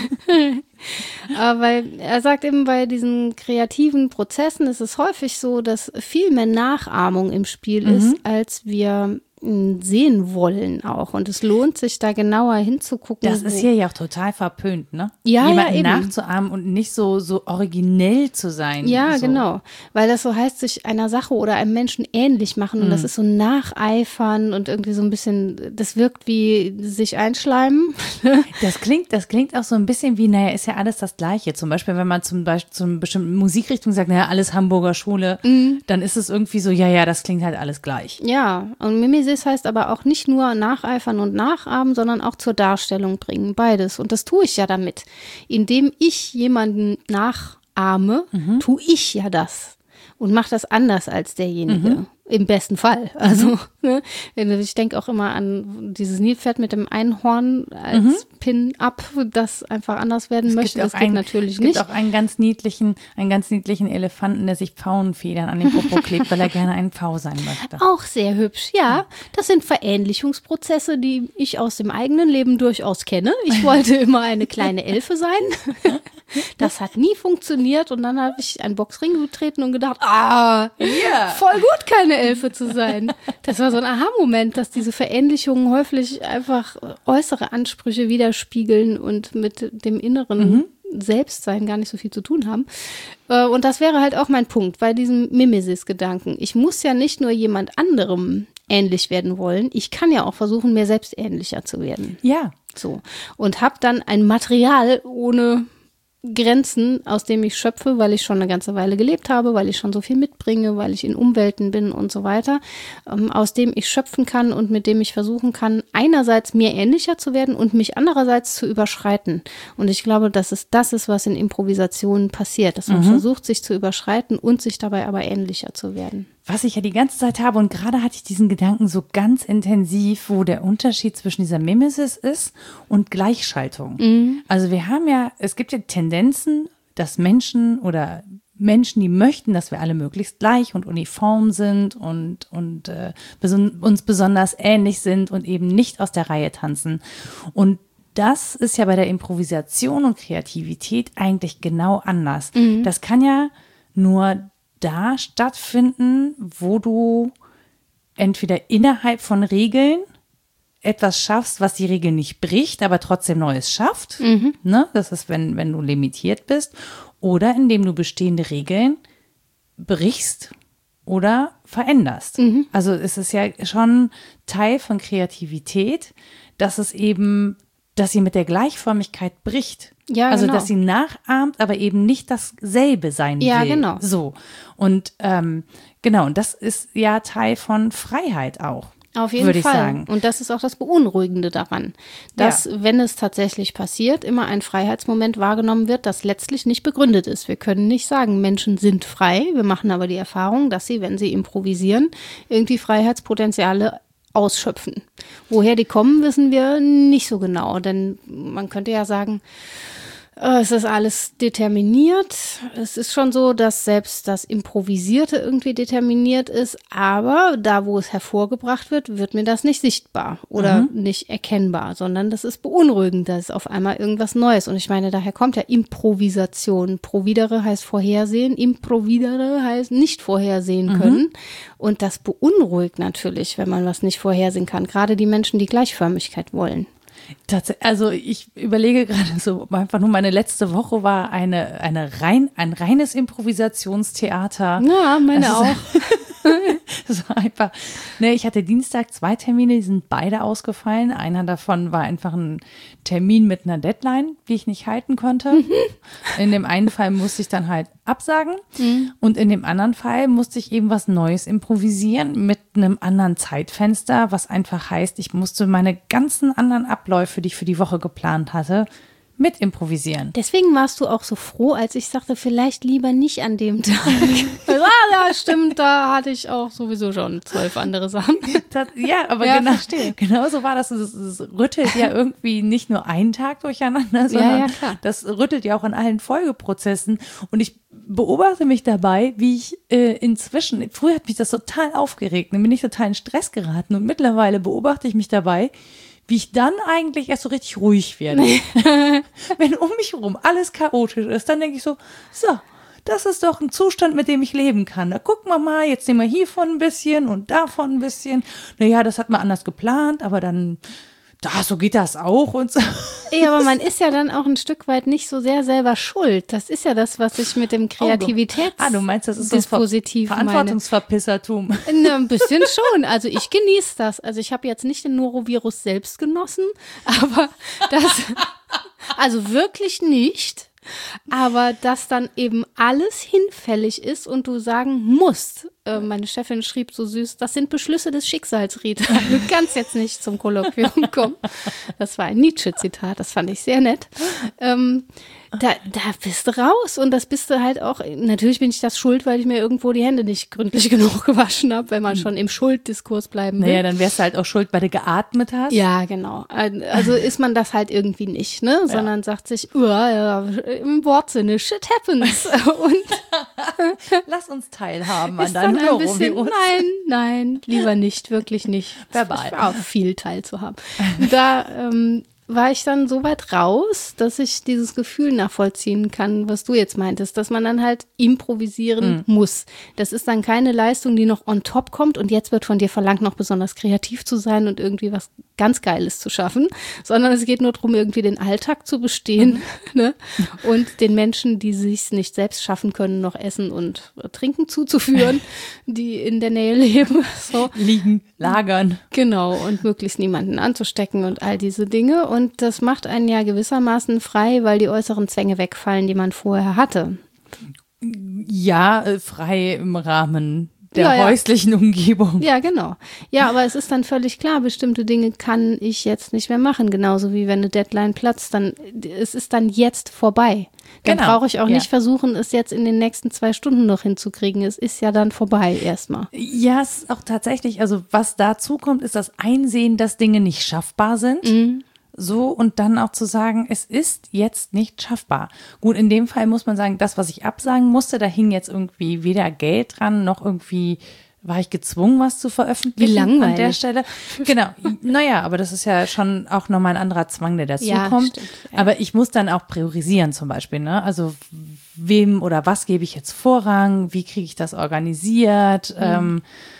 Aber er sagt eben, bei diesen kreativen Prozessen ist es häufig so, dass viel mehr Nachahmung im Spiel mhm. ist, als wir sehen wollen auch. Und es lohnt sich, da genauer hinzugucken. Das ist hier ja auch total verpönt, ne? Ja, Jemanden ja, eben. nachzuahmen und nicht so, so originell zu sein. Ja, so. genau. Weil das so heißt, sich einer Sache oder einem Menschen ähnlich machen. Und mhm. das ist so nacheifern und irgendwie so ein bisschen, das wirkt wie sich einschleimen. Das klingt, das klingt auch so ein bisschen wie, naja, ist ja alles das Gleiche. Zum Beispiel, wenn man zum Beispiel zu einer bestimmten Musikrichtung sagt, naja, alles Hamburger Schule, mhm. dann ist es irgendwie so, ja, ja, das klingt halt alles gleich. Ja, und Mimesis heißt aber auch nicht nur nacheifern und nachahmen, sondern auch zur Darstellung bringen, beides. Und das tue ich ja damit. Indem ich jemanden nachahme, mhm. tue ich ja das und mache das anders als derjenige. Mhm. Im besten Fall. Also, mhm. ne, ich denke auch immer an dieses Nilpferd mit dem Einhorn als mhm. Pin-Up, das einfach anders werden es möchte. Gibt das auch geht einen, natürlich es gibt nicht. auch einen ganz niedlichen, einen ganz niedlichen Elefanten, der sich Pfauenfedern an den Popo klebt, weil er gerne ein Pfau sein möchte. Auch sehr hübsch, ja. Das sind Verähnlichungsprozesse, die ich aus dem eigenen Leben durchaus kenne. Ich wollte immer eine kleine Elfe sein. Das hat nie funktioniert und dann habe ich einen Boxring getreten und gedacht, ah, Ja. voll gut, keine Elfe zu sein. Das war so ein Aha-Moment, dass diese Verähnlichungen häufig einfach äußere Ansprüche widerspiegeln und mit dem inneren mhm. Selbstsein gar nicht so viel zu tun haben. Und das wäre halt auch mein Punkt bei diesem Mimesis-Gedanken. Ich muss ja nicht nur jemand anderem ähnlich werden wollen, ich kann ja auch versuchen, mir selbst ähnlicher zu werden. Ja. So. Und habe dann ein Material ohne Grenzen, aus dem ich schöpfe, weil ich schon eine ganze Weile gelebt habe, weil ich schon so viel mitbringe, weil ich in Umwelten bin und so weiter, ähm, aus dem ich schöpfen kann und mit dem ich versuchen kann, einerseits mir ähnlicher zu werden und mich andererseits zu überschreiten. Und ich glaube, dass es das ist, was in Improvisationen passiert, dass man mhm. versucht, sich zu überschreiten und sich dabei aber ähnlicher zu werden. Was ich ja die ganze Zeit habe, und gerade hatte ich diesen Gedanken so ganz intensiv, wo der Unterschied zwischen dieser Mimesis ist und Gleichschaltung. Mhm. Also wir haben ja, es gibt ja Tendenzen, dass Menschen oder Menschen, die möchten, dass wir alle möglichst gleich und uniform sind und, und äh, beson- uns besonders ähnlich sind und eben nicht aus der Reihe tanzen. Und das ist ja bei der Improvisation und Kreativität eigentlich genau anders. Mhm. Das kann ja nur da stattfinden, wo du entweder innerhalb von Regeln etwas schaffst, was die Regel nicht bricht, aber trotzdem Neues schafft. Mhm. Ne? Das ist, wenn, wenn du limitiert bist. Oder indem du bestehende Regeln brichst oder veränderst. Mhm. Also es ist ja schon Teil von Kreativität, dass es eben, dass sie mit der Gleichförmigkeit bricht. Ja, also, genau. Dass sie nachahmt, aber eben nicht dasselbe sein ja, will. Ja, genau. So. Und ähm, genau, und das ist ja Teil von Freiheit auch. Auf jeden würde Fall. Ich sagen. Und das ist auch das Beunruhigende daran, dass, ja. wenn es tatsächlich passiert, immer ein Freiheitsmoment wahrgenommen wird, das letztlich nicht begründet ist. Wir können nicht sagen, Menschen sind frei. Wir machen aber die Erfahrung, dass sie, wenn sie improvisieren, irgendwie Freiheitspotenziale ausschöpfen. Woher die kommen, wissen wir nicht so genau, denn man könnte ja sagen, es ist alles determiniert. Es ist schon so, dass selbst das Improvisierte irgendwie determiniert ist, aber da, wo es hervorgebracht wird, wird mir das nicht sichtbar oder mhm. nicht erkennbar, sondern das ist beunruhigend, da ist auf einmal irgendwas Neues. Und ich meine, daher kommt ja Improvisation. Providere heißt vorhersehen, improvidere heißt nicht vorhersehen können. Mhm. Und das beunruhigt natürlich, wenn man was nicht vorhersehen kann. Gerade die Menschen, die Gleichförmigkeit wollen. Tatsächlich, also ich überlege gerade so, einfach nur meine letzte Woche war eine, eine rein, ein reines Improvisationstheater. Ja, meine also, auch. Das war einfach, ne, ich hatte Dienstag zwei Termine, die sind beide ausgefallen. Einer davon war einfach ein Termin mit einer Deadline, die ich nicht halten konnte. Mhm. In dem einen Fall musste ich dann halt absagen mhm. und in dem anderen Fall musste ich eben was Neues improvisieren mit einem anderen Zeitfenster, was einfach heißt, ich musste meine ganzen anderen Abläufe, die ich für die Woche geplant hatte, mit improvisieren. Deswegen warst du auch so froh, als ich sagte, vielleicht lieber nicht an dem Tag. ah, ja, stimmt, da hatte ich auch sowieso schon zwölf andere Sachen. Das, ja, aber ja, genau, genau so war das. Es, es rüttelt ja irgendwie nicht nur einen Tag durcheinander, sondern ja, ja, klar. das rüttelt ja auch an allen Folgeprozessen. Und ich beobachte mich dabei, wie ich äh, inzwischen, früher hat mich das total aufgeregt, dann bin ich total in Stress geraten und mittlerweile beobachte ich mich dabei, wie ich dann eigentlich erst so richtig ruhig werde. Wenn um mich herum alles chaotisch ist, dann denke ich so, so, das ist doch ein Zustand, mit dem ich leben kann. Da gucken wir mal, jetzt nehmen wir hiervon ein bisschen und davon ein bisschen. Naja, das hat man anders geplant, aber dann, da, so geht das auch und so. Ja, aber man ist ja dann auch ein Stück weit nicht so sehr selber schuld. Das ist ja das, was ich mit dem Kreativitäts- Ah, du meinst, das ist so Dispositiv Ver- Verantwortungsverpissertum. Meine. Ein bisschen schon. Also ich genieße das. Also ich habe jetzt nicht den Norovirus selbst genossen, aber das, also wirklich nicht. Aber dass dann eben alles hinfällig ist und du sagen musst, äh, meine Chefin schrieb so süß, das sind Beschlüsse des Schicksals, Rita. Du kannst jetzt nicht zum Kolloquium kommen. Das war ein Nietzsche-Zitat, das fand ich sehr nett. Ähm, da, da bist du raus und das bist du halt auch, natürlich bin ich das schuld, weil ich mir irgendwo die Hände nicht gründlich genug gewaschen habe, wenn man schon im Schulddiskurs bleiben will. Naja, dann wärst du halt auch schuld, weil du geatmet hast. Ja, genau. Also ist man das halt irgendwie nicht, ne? Sondern ja. sagt sich, uh, ja, im Wortsinne, shit happens. Und lass uns teilhaben an deinem Norovirus. Nein, nein, lieber nicht, wirklich nicht. Verbal. Auch viel teilzuhaben. Da, ähm, war ich dann so weit raus, dass ich dieses Gefühl nachvollziehen kann, was du jetzt meintest, dass man dann halt improvisieren mhm. muss. Das ist dann keine Leistung, die noch on top kommt und jetzt wird von dir verlangt, noch besonders kreativ zu sein und irgendwie was ganz Geiles zu schaffen, sondern es geht nur darum, irgendwie den Alltag zu bestehen mhm. ne? und den Menschen, die sich's nicht selbst schaffen können, noch Essen und Trinken zuzuführen, die in der Nähe leben. So. Liegen, lagern. Genau, und möglichst niemanden anzustecken und all diese Dinge. Und das macht einen ja gewissermaßen frei, weil die äußeren Zwänge wegfallen, die man vorher hatte. Ja, äh, frei im Rahmen der ja, ja. häuslichen Umgebung. Ja, genau. Ja, aber es ist dann völlig klar, bestimmte Dinge kann ich jetzt nicht mehr machen. Genauso wie wenn eine Deadline platzt, dann es ist dann jetzt vorbei. Dann genau. brauche ich auch ja. nicht versuchen, es jetzt in den nächsten zwei Stunden noch hinzukriegen. Es ist ja dann vorbei erstmal. Ja, es ist auch tatsächlich, also was dazu kommt, ist das Einsehen, dass Dinge nicht schaffbar sind. Mhm. So, und dann auch zu sagen, es ist jetzt nicht schaffbar. Gut, in dem Fall muss man sagen, das, was ich absagen musste, da hing jetzt irgendwie weder Geld dran, noch irgendwie war ich gezwungen, was zu veröffentlichen. Wie langweilig. An der Stelle. Genau, naja, aber das ist ja schon auch nochmal ein anderer Zwang, der dazu ja, kommt. Stimmt, ja. Aber ich muss dann auch priorisieren zum Beispiel, ne? Also wem oder was gebe ich jetzt Vorrang, wie kriege ich das organisiert? Mhm. Ähm,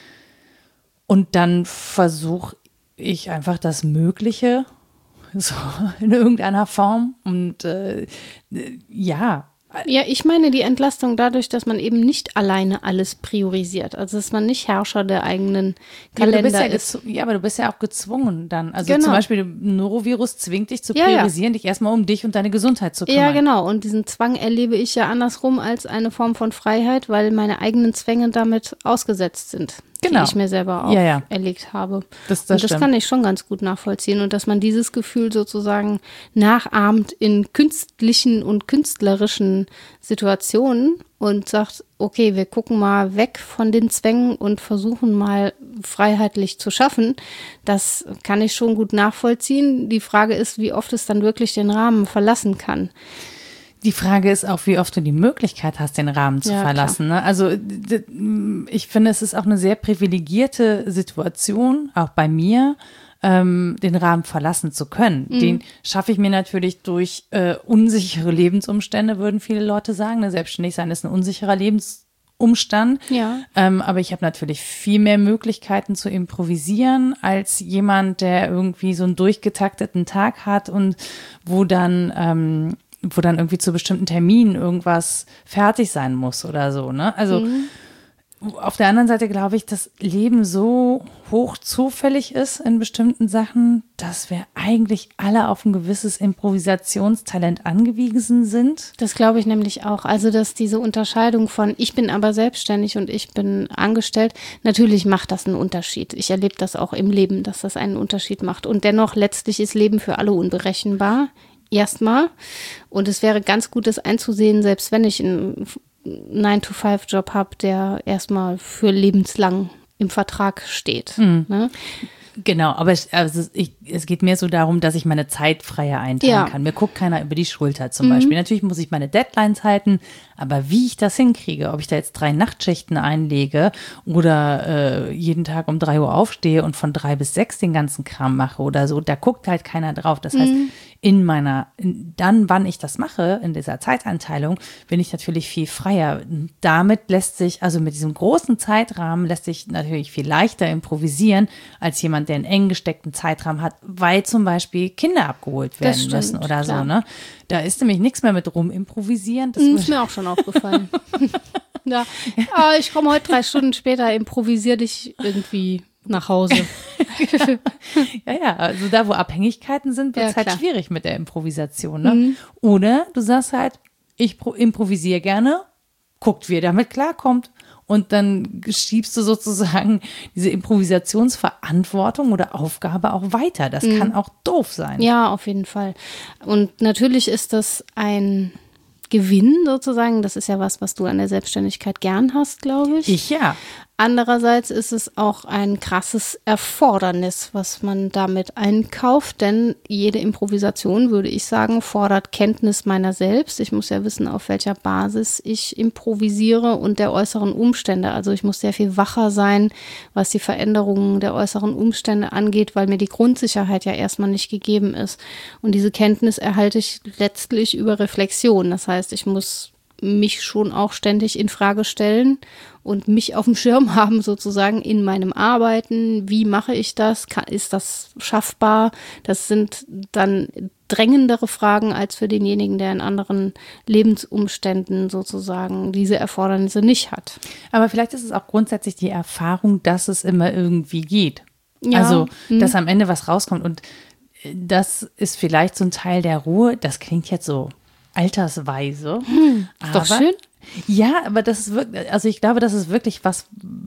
und dann versuche ich einfach das Mögliche so in irgendeiner Form und äh, ja. Ja, ich meine die Entlastung dadurch, dass man eben nicht alleine alles priorisiert. Also dass man nicht Herrscher der eigenen Kalender ja, ja ist. Ja, aber du bist ja auch gezwungen dann. Also genau. zum Beispiel ein Norovirus zwingt dich zu priorisieren, ja, ja. dich erstmal um dich und deine Gesundheit zu kümmern. Ja, genau. Und diesen Zwang erlebe ich ja andersrum als eine Form von Freiheit, weil meine eigenen Zwänge damit ausgesetzt sind. Genau. Die ich mir selber auferlegt ja, ja. habe. Das, das, und das stimmt. kann ich schon ganz gut nachvollziehen. Und dass man dieses Gefühl sozusagen nachahmt in künstlichen und künstlerischen Situationen und sagt, okay, wir gucken mal weg von den Zwängen und versuchen mal freiheitlich zu schaffen. Das kann ich schon gut nachvollziehen. Die Frage ist, wie oft es dann wirklich den Rahmen verlassen kann. Die Frage ist auch, wie oft du die Möglichkeit hast, den Rahmen zu ja, verlassen. Ne? Also ich finde, es ist auch eine sehr privilegierte Situation, auch bei mir, ähm, den Rahmen verlassen zu können. Mhm. Den schaffe ich mir natürlich durch äh, unsichere Lebensumstände, würden viele Leute sagen. Ne? Selbstständig sein ist ein unsicherer Lebensumstand. Ja. Ähm, aber ich habe natürlich viel mehr Möglichkeiten zu improvisieren als jemand, der irgendwie so einen durchgetakteten Tag hat und wo dann ähm, wo dann irgendwie zu bestimmten Terminen irgendwas fertig sein muss oder so, ne? Also mhm. auf der anderen Seite glaube ich, dass Leben so hoch zufällig ist in bestimmten Sachen, dass wir eigentlich alle auf ein gewisses Improvisationstalent angewiesen sind. Das glaube ich nämlich auch. Also, dass diese Unterscheidung von ich bin aber selbstständig und ich bin angestellt, natürlich macht das einen Unterschied. Ich erlebe das auch im Leben, dass das einen Unterschied macht. Und dennoch, letztlich ist Leben für alle unberechenbar. Erstmal. Und es wäre ganz gut, das einzusehen, selbst wenn ich einen nine to five Job habe, der erstmal für lebenslang im Vertrag steht. Mhm. Ne? Genau, aber es, also ich, es geht mir so darum, dass ich meine Zeit freier einteilen ja. kann. Mir guckt keiner über die Schulter zum mhm. Beispiel. Natürlich muss ich meine Deadlines halten, aber wie ich das hinkriege, ob ich da jetzt drei Nachtschichten einlege oder äh, jeden Tag um drei Uhr aufstehe und von drei bis sechs den ganzen Kram mache oder so, da guckt halt keiner drauf. Das heißt, mhm. in meiner, in, dann, wann ich das mache, in dieser Zeiteinteilung, bin ich natürlich viel freier. Damit lässt sich, also mit diesem großen Zeitrahmen, lässt sich natürlich viel leichter improvisieren, als jemand, der einen eng gesteckten Zeitrahmen hat, weil zum Beispiel Kinder abgeholt werden stimmt, müssen oder klar. so, ne? Da ist nämlich nichts mehr mit rumimprovisieren. Das ist mir auch schon aufgefallen. ja. Ah, ich komme heute drei Stunden später, improvisiere dich irgendwie nach Hause. ja, ja, also da, wo Abhängigkeiten sind, wird es ja, halt klar. schwierig mit der Improvisation, ne? Mhm. Oder du sagst halt, ich improvisiere gerne, guckt, wie ihr damit klarkommt. Und dann schiebst du sozusagen diese Improvisationsverantwortung oder Aufgabe auch weiter. Das mhm. kann auch doof sein. Ja, auf jeden Fall. Und natürlich ist das ein Gewinn sozusagen. Das ist ja was, was du an der Selbstständigkeit gern hast, glaube ich. Ich ja. Andererseits ist es auch ein krasses Erfordernis, was man damit einkauft, denn jede Improvisation, würde ich sagen, fordert Kenntnis meiner selbst. Ich muss ja wissen, auf welcher Basis ich improvisiere und der äußeren Umstände. Also ich muss sehr viel wacher sein, was die Veränderungen der äußeren Umstände angeht, weil mir die Grundsicherheit ja erstmal nicht gegeben ist. Und diese Kenntnis erhalte ich letztlich über Reflexion. Das heißt, ich muss mich schon auch ständig in Frage stellen und mich auf dem Schirm haben sozusagen in meinem Arbeiten. Wie mache ich das? Kann, ist das schaffbar? Das sind dann drängendere Fragen als für denjenigen, der in anderen Lebensumständen sozusagen diese Erfordernisse nicht hat. Aber vielleicht ist es auch grundsätzlich die Erfahrung, dass es immer irgendwie geht. Ja. Also, hm. dass am Ende was rauskommt. Und das ist vielleicht so ein Teil der Ruhe. Das klingt jetzt so altersweise. Hm, ist doch schön. Ja, aber das ist wirklich, also ich glaube, das ist wirklich was,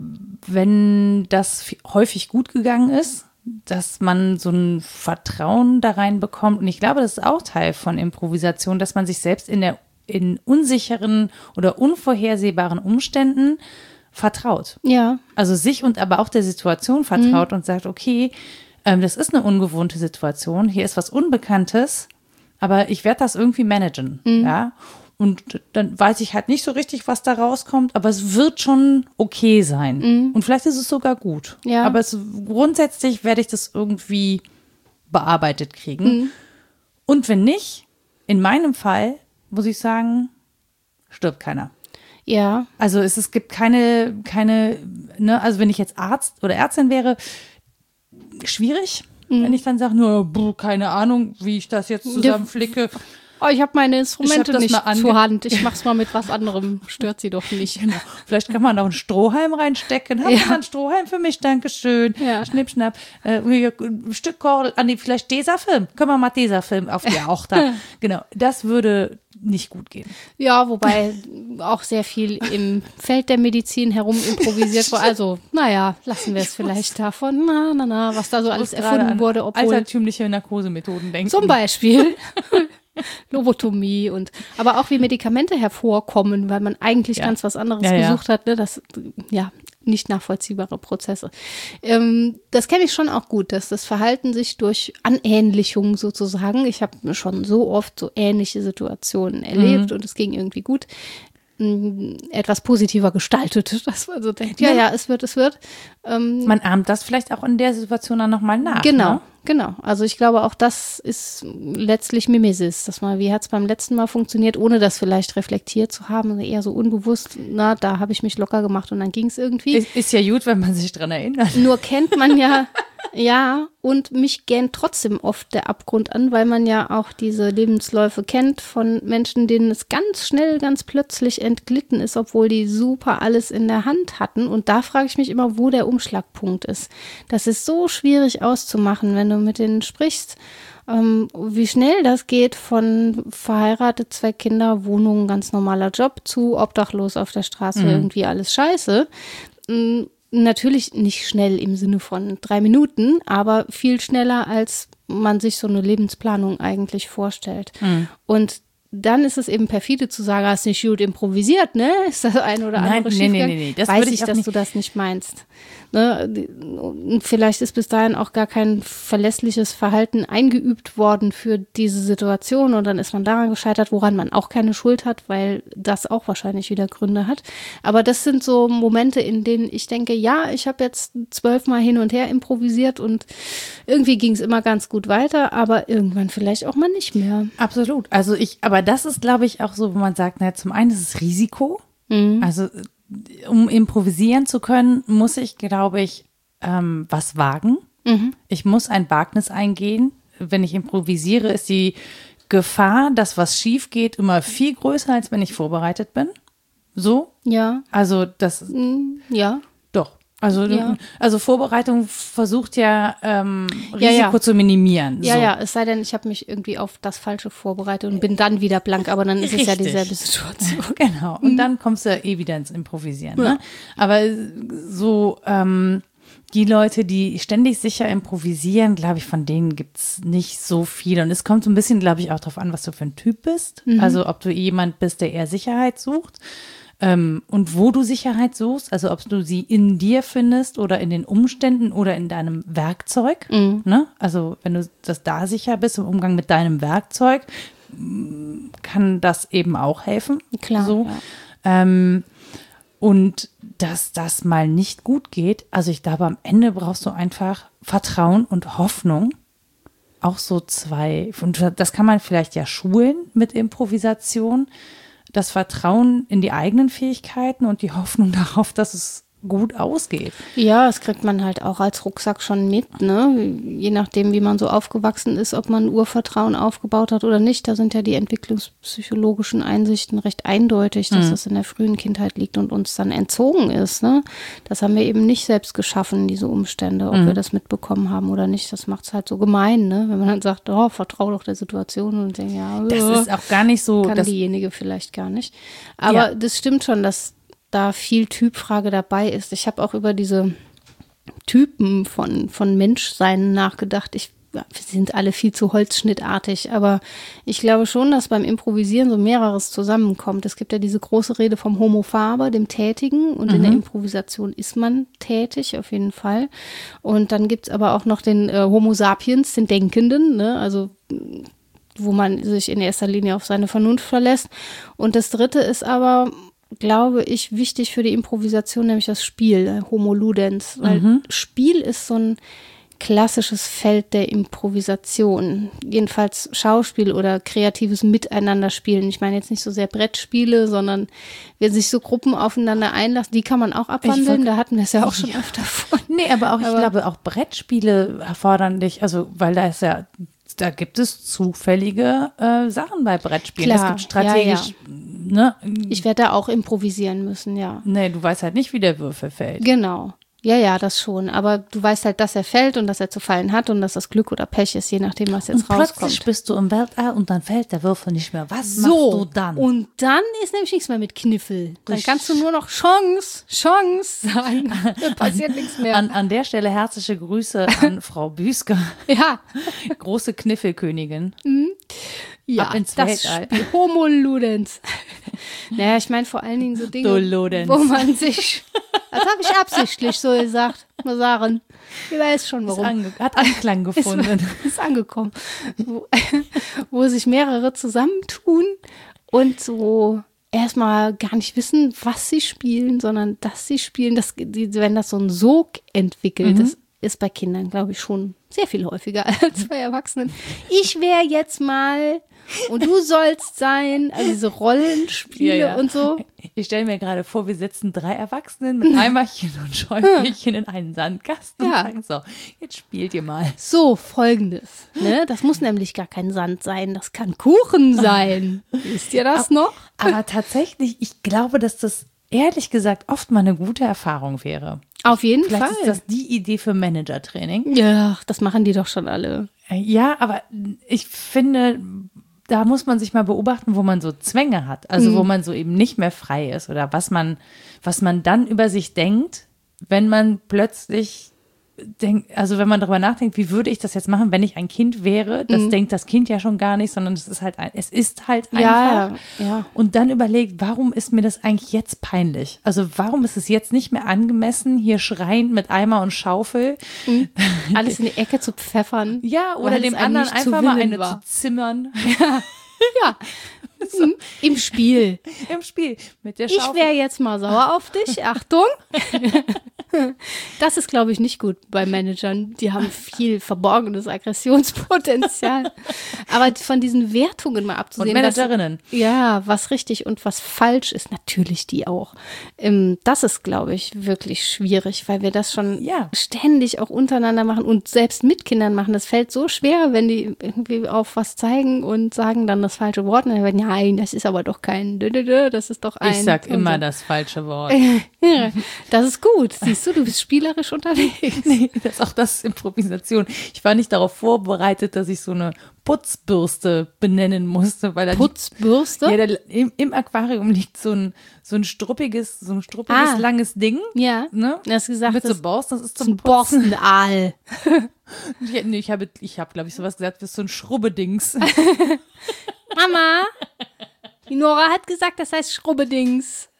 wenn das häufig gut gegangen ist, dass man so ein Vertrauen da rein bekommt. Und ich glaube, das ist auch Teil von Improvisation, dass man sich selbst in der, in unsicheren oder unvorhersehbaren Umständen vertraut. Ja. Also sich und aber auch der Situation vertraut mhm. und sagt, okay, ähm, das ist eine ungewohnte Situation, hier ist was Unbekanntes, aber ich werde das irgendwie managen, mhm. ja. Und dann weiß ich halt nicht so richtig, was da rauskommt, aber es wird schon okay sein. Mhm. Und vielleicht ist es sogar gut. Ja. Aber es, grundsätzlich werde ich das irgendwie bearbeitet kriegen. Mhm. Und wenn nicht, in meinem Fall, muss ich sagen, stirbt keiner. Ja. Also es, es gibt keine, keine, ne, also wenn ich jetzt Arzt oder Ärztin wäre, schwierig. Mhm. Wenn ich dann sage, nur, keine Ahnung, wie ich das jetzt zusammenflicke. Oh, ich habe meine Instrumente hab nicht zur Hand. Ich mach's mal mit was anderem. Stört sie doch nicht. Genau. Vielleicht kann man noch einen Strohhalm reinstecken. Haben Ja. Sie mal einen Strohhalm für mich? Dankeschön. Ja. Schnipp, schnapp. Äh, ein Stück Kordel. Ah, nee, vielleicht Tesafilm. Können wir mal Tesafilm auf die auch da. Genau. Das würde nicht gut gehen. Ja, wobei auch sehr viel im Feld der Medizin herum improvisiert wurde. Also, naja, lassen wir es vielleicht davon. Na, na, na, was da so alles erfunden wurde. Obwohl altertümliche Narkosemethoden denken. Zum Beispiel. Lobotomie und aber auch wie Medikamente hervorkommen, weil man eigentlich ja. ganz was anderes ja, ja. gesucht hat, ne? Das ja nicht nachvollziehbare Prozesse. Ähm, das kenne ich schon auch gut, dass das Verhalten sich durch Anähnlichung sozusagen, ich habe schon so oft so ähnliche Situationen erlebt mhm. und es ging irgendwie gut, etwas positiver gestaltet, dass man so denkt, ja, ja, es wird, es wird. Ähm, man ahmt das vielleicht auch in der Situation dann nochmal nach. Genau, ne? genau. Also ich glaube, auch das ist letztlich Mimesis, dass man, wie hat es beim letzten Mal funktioniert, ohne das vielleicht reflektiert zu haben, also eher so unbewusst, na, da habe ich mich locker gemacht und dann ging es irgendwie. Ist, ist ja gut, wenn man sich dran erinnert. Nur kennt man ja, ja, und mich gähnt trotzdem oft der Abgrund an, weil man ja auch diese Lebensläufe kennt von Menschen, denen es ganz schnell, ganz plötzlich entglitten ist, obwohl die super alles in der Hand hatten. Und da frage ich mich immer, wo der Umschlagpunkt ist. Das ist so schwierig auszumachen, wenn du mit denen sprichst, ähm, wie schnell das geht von verheiratet, zwei Kinder, Wohnung, ganz normaler Job zu obdachlos auf der Straße, mhm. irgendwie alles scheiße. Mhm. Natürlich nicht schnell im Sinne von drei Minuten, aber viel schneller, als man sich so eine Lebensplanung eigentlich vorstellt. Mhm. Und dann ist es eben perfide zu sagen, hast nicht gut improvisiert, ne? Ist das ein oder andere Nein, schiefgegangen? nee, nee, nee, das Weiß würde ich, ich auch dass nicht. du das nicht meinst. Ne? Und vielleicht ist bis dahin auch gar kein verlässliches Verhalten eingeübt worden für diese Situation und dann ist man daran gescheitert, woran man auch keine Schuld hat, weil das auch wahrscheinlich wieder Gründe hat. Aber das sind so Momente, in denen ich denke, ja, ich habe jetzt zwölfmal hin und her improvisiert und irgendwie ging es immer ganz gut weiter, aber irgendwann vielleicht auch mal nicht mehr. Absolut. Also ich, aber das ist, glaube ich, auch so, wo man sagt, na, zum einen ist es Risiko. Mhm. Also um improvisieren zu können, muss ich, glaube ich, ähm, was wagen. Mhm. Ich muss ein Wagnis eingehen. Wenn ich improvisiere, ist die Gefahr, dass was schief geht, immer viel größer, als wenn ich vorbereitet bin. So? Ja. Also das, mhm. ja. Doch. Also, ja. also Vorbereitung versucht ja, ähm, Risiko ja, ja. zu minimieren. Ja, so. ja, es sei denn, ich habe mich irgendwie auf das Falsche vorbereitet und bin dann wieder blank, aber dann ist Richtig. es ja dieselbe Situation. Genau, und mhm. dann kommst du eh wieder ins Improvisieren. Ja. Ne? Aber so ähm, die Leute, die ständig sicher improvisieren, glaube ich, von denen gibt es nicht so viele. Und es kommt so ein bisschen, glaube ich, auch darauf an, was du für ein Typ bist. Mhm. Also ob du jemand bist, der eher Sicherheit sucht. Ähm, und wo du Sicherheit suchst, also ob du sie in dir findest oder in den Umständen oder in deinem Werkzeug. Mhm. Ne? Also wenn du das da sicher bist im Umgang mit deinem Werkzeug, kann das eben auch helfen. Klar. So. Ja. Ähm, und dass das mal nicht gut geht, also ich glaube, am Ende brauchst du einfach Vertrauen und Hoffnung. Auch so zwei, und das kann man vielleicht ja schulen mit Improvisation, das Vertrauen in die eigenen Fähigkeiten und die Hoffnung darauf, dass es gut ausgeht. Ja, das kriegt man halt auch als Rucksack schon mit, ne? Je nachdem, wie man so aufgewachsen ist, ob man Urvertrauen aufgebaut hat oder nicht. Da sind ja die entwicklungspsychologischen Einsichten recht eindeutig, dass Mhm. das in der frühen Kindheit liegt und uns dann entzogen ist, ne? Das haben wir eben nicht selbst geschaffen, diese Umstände, ob Mhm. wir das mitbekommen haben oder nicht. Das macht es halt so gemein, ne? Wenn man dann sagt, oh, vertrau doch der Situation und denkt, ja, Das ist auch gar nicht so, kann dass, diejenige vielleicht gar nicht. Aber Ja. das stimmt schon, dass da viel Typfrage dabei ist. Ich habe auch über diese Typen von, von Menschsein nachgedacht. Ich, ja, wir sind alle viel zu holzschnittartig, aber ich glaube schon, dass beim Improvisieren so mehreres zusammenkommt. Es gibt ja diese große Rede vom Homo faber, dem Tätigen, und in der Improvisation ist man tätig, auf jeden Fall. Und dann gibt es aber auch noch den äh, Homo sapiens, den Denkenden, ne? Also wo man sich in erster Linie auf seine Vernunft verlässt. Und das Dritte ist aber, glaube ich, wichtig für die Improvisation, nämlich das Spiel, Homo ludens. Weil Mhm. Spiel ist so ein klassisches Feld der Improvisation. Jedenfalls Schauspiel oder kreatives Miteinanderspielen. Ich meine jetzt nicht so sehr Brettspiele, sondern wenn sich so Gruppen aufeinander einlassen, die kann man auch abwandeln. wollt- Da hatten wir es ja auch schon öfter von. nee, aber auch, ich Aber- glaube, auch Brettspiele erfordern dich, also, weil da ist ja, da gibt es zufällige äh, Sachen bei Brettspielen. Klar, Es gibt strategisch, ne? Ich werde da auch improvisieren müssen, ja. Nee, du weißt halt nicht, wie der Würfel fällt. Genau. Ja, ja, das schon. Aber du weißt halt, dass er fällt und dass er zu fallen hat und dass das Glück oder Pech ist, je nachdem, was jetzt Und plötzlich rauskommt. bist du im Weltall und dann fällt der Würfel nicht mehr. Was So, machst du dann? und dann ist nämlich nichts mehr mit Kniffel. Dann Richtig. kannst du nur noch Chance, Chance sagen. Dann passiert nichts mehr. An, an der Stelle herzliche Grüße an Frau Büsker, ja, große Kniffelkönigin. ja, Ab ins das Weltall. Spiel. Homo ludens. Naja, ich meine vor allen Dingen so Dinge, Du Ludens. wo man sich, das habe ich absichtlich so gesagt, mal sagen. Ich weiß schon, Ist warum. ange hat Anklang gefunden. Ist, ist angekommen. Wo, wo sich mehrere zusammentun und so erstmal gar nicht wissen, was sie spielen, sondern dass sie spielen. Das, die, wenn das so einen Sog entwickelt, Mhm. das ist bei Kindern, glaube ich, schon sehr viel häufiger als bei Erwachsenen. Ich wäre jetzt mal und du sollst sein, also diese Rollenspiele Ja, ja. und so. Ich stelle mir gerade vor, wir sitzen drei Erwachsenen mit Eimerchen und Schäufelchen in einen Sandkasten Ja. und sagen so, jetzt spielt ihr mal. So, folgendes. Ne? Das muss nämlich gar kein Sand sein, das kann Kuchen sein. Wisst ihr das noch? Aber tatsächlich, ich glaube, dass das ehrlich gesagt oft mal eine gute Erfahrung wäre. Auf jeden Vielleicht Fall. ist das die Idee für Managertraining. Ja, das machen die doch schon alle. Ja, aber ich finde, da muss man sich mal beobachten, wo man so Zwänge hat, also wo man so eben nicht mehr frei ist oder was man, was man dann über sich denkt, wenn man plötzlich denkt, also wenn man darüber nachdenkt, wie würde ich das jetzt machen, wenn ich ein Kind wäre, das denkt das Kind ja schon gar nicht, sondern es ist halt, ein, es ist halt einfach. Ja, ja. Und dann überlegt, warum ist mir das eigentlich jetzt peinlich? Also warum ist es jetzt nicht mehr angemessen, hier schreiend mit Eimer und Schaufel, Alles in die Ecke zu pfeffern. ja, oder weil dem es einem anderen nicht zu einfach mal Willen eine war. zu zimmern Ja. Mhm. Im Spiel. im Spiel mit der Ich Schaufel. wäre jetzt mal sauer auf dich. Achtung. Das ist, glaube ich, nicht gut bei Managern. Die haben viel verborgenes Aggressionspotenzial. Aber von diesen Wertungen mal Und abzusehen. Managerinnen. Dass, ja, was richtig und was falsch ist, natürlich die auch. Ähm, das ist, glaube ich, wirklich schwierig, weil wir das schon Ja. ständig auch untereinander machen und selbst mit Kindern machen. Das fällt so schwer, wenn die irgendwie auf was zeigen und sagen dann das falsche Wort. Und dann werden, nein, das ist aber doch kein, das ist doch ein. Ich sag und immer so. das falsche Wort. Ja, das ist gut. Siehst du, du bist spielerisch unterwegs. Nee, das ist auch das ist Improvisation. Ich war nicht darauf vorbereitet, dass ich so eine Putzbürste benennen musste, weil da Putzbürste? liegt, ja, da, im, im Aquarium liegt so ein so ein struppiges, so ein struppiges Ah. langes Ding. Ja. Ne? Du hast gesagt, Mit so das Borsten, das ist ist zum ein Putzen. Borstenaal. Ich, nee, ich habe, ich habe, glaube ich, sowas gesagt, das ist so ein Schrubbedings. Mama, die Nora hat gesagt, das heißt Schrubbedings.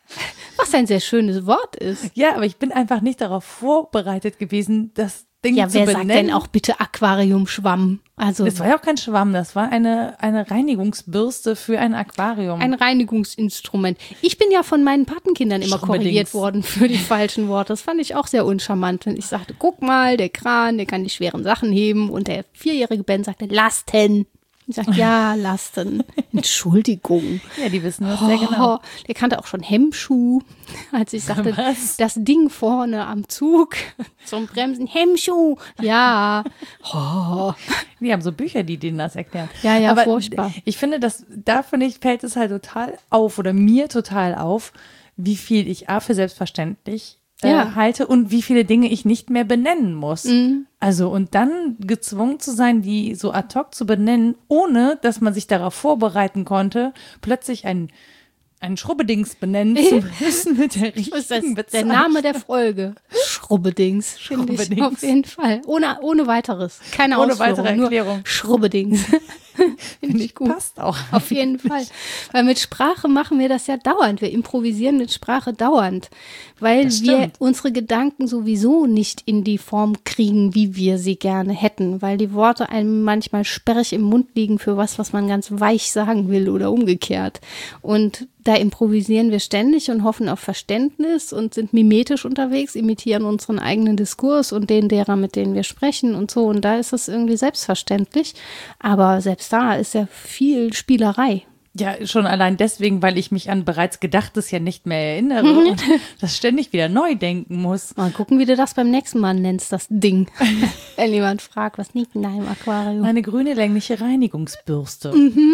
Was ein sehr schönes Wort ist. Ja, aber ich bin einfach nicht darauf vorbereitet gewesen, das Ding Ja, zu wer benennen. sagt denn auch bitte Aquariumschwamm? Also Das war ja auch kein Schwamm, das war eine, eine Reinigungsbürste für ein Aquarium. ein Reinigungsinstrument. Ich bin ja von meinen Patenkindern immer Schrubbedings. korrigiert worden für die falschen Worte. Das fand ich auch sehr uncharmant, wenn ich sagte, guck mal, der Kran, der kann die schweren Sachen heben. Und der vierjährige Ben sagte, Lasten. Ich sagte, ja, Lasten. Entschuldigung. Ja, die wissen das sehr genau. Oh, der kannte auch schon Hemmschuh, als ich sagte, Was? das Ding vorne am Zug zum Bremsen, Hemmschuh, ja. Oh. Die haben so Bücher, die denen das erklären. Ja, ja, Aber furchtbar. Ich finde, dass da finde ich, fällt es halt total auf oder mir total auf, wie viel ich A für selbstverständlich äh, Ja. halte und wie viele Dinge ich nicht mehr benennen muss. Mhm. Also und dann gezwungen zu sein, die so ad hoc zu benennen, ohne dass man sich darauf vorbereiten konnte, plötzlich ein ein Schrubbedings benennen zu müssen mit der Das ist das, richtigen der Bezeichnung. Name der Folge. Schrubbedings, finde ich Schrubbedings. auf jeden Fall. Ohne, ohne weiteres. Keine Ohne Ausführung, weitere nur Erklärung. Schrubbedings. Finde ich gut. Passt auch. Auf jeden Fall. Weil mit Sprache machen wir das ja dauernd. Wir improvisieren mit Sprache dauernd. Weil Das wir stimmt. unsere Gedanken sowieso nicht in die Form kriegen, wie wir sie gerne hätten. Weil die Worte einem manchmal sperrig im Mund liegen für was, was man ganz weich sagen will oder umgekehrt. Und da improvisieren wir ständig und hoffen auf Verständnis und sind mimetisch unterwegs, imitieren unseren eigenen Diskurs und den derer, mit denen wir sprechen und so. Und da ist das irgendwie selbstverständlich. Aber selbst da ist ja viel Spielerei. Ja, schon allein deswegen, weil ich mich an bereits Gedachtes ja nicht mehr erinnere Mhm. und das ständig wieder neu denken muss. Mal gucken, wie du das beim nächsten Mal nennst, das Ding. Wenn jemand fragt, was liegt in deinem Aquarium? Eine grüne längliche Reinigungsbürste.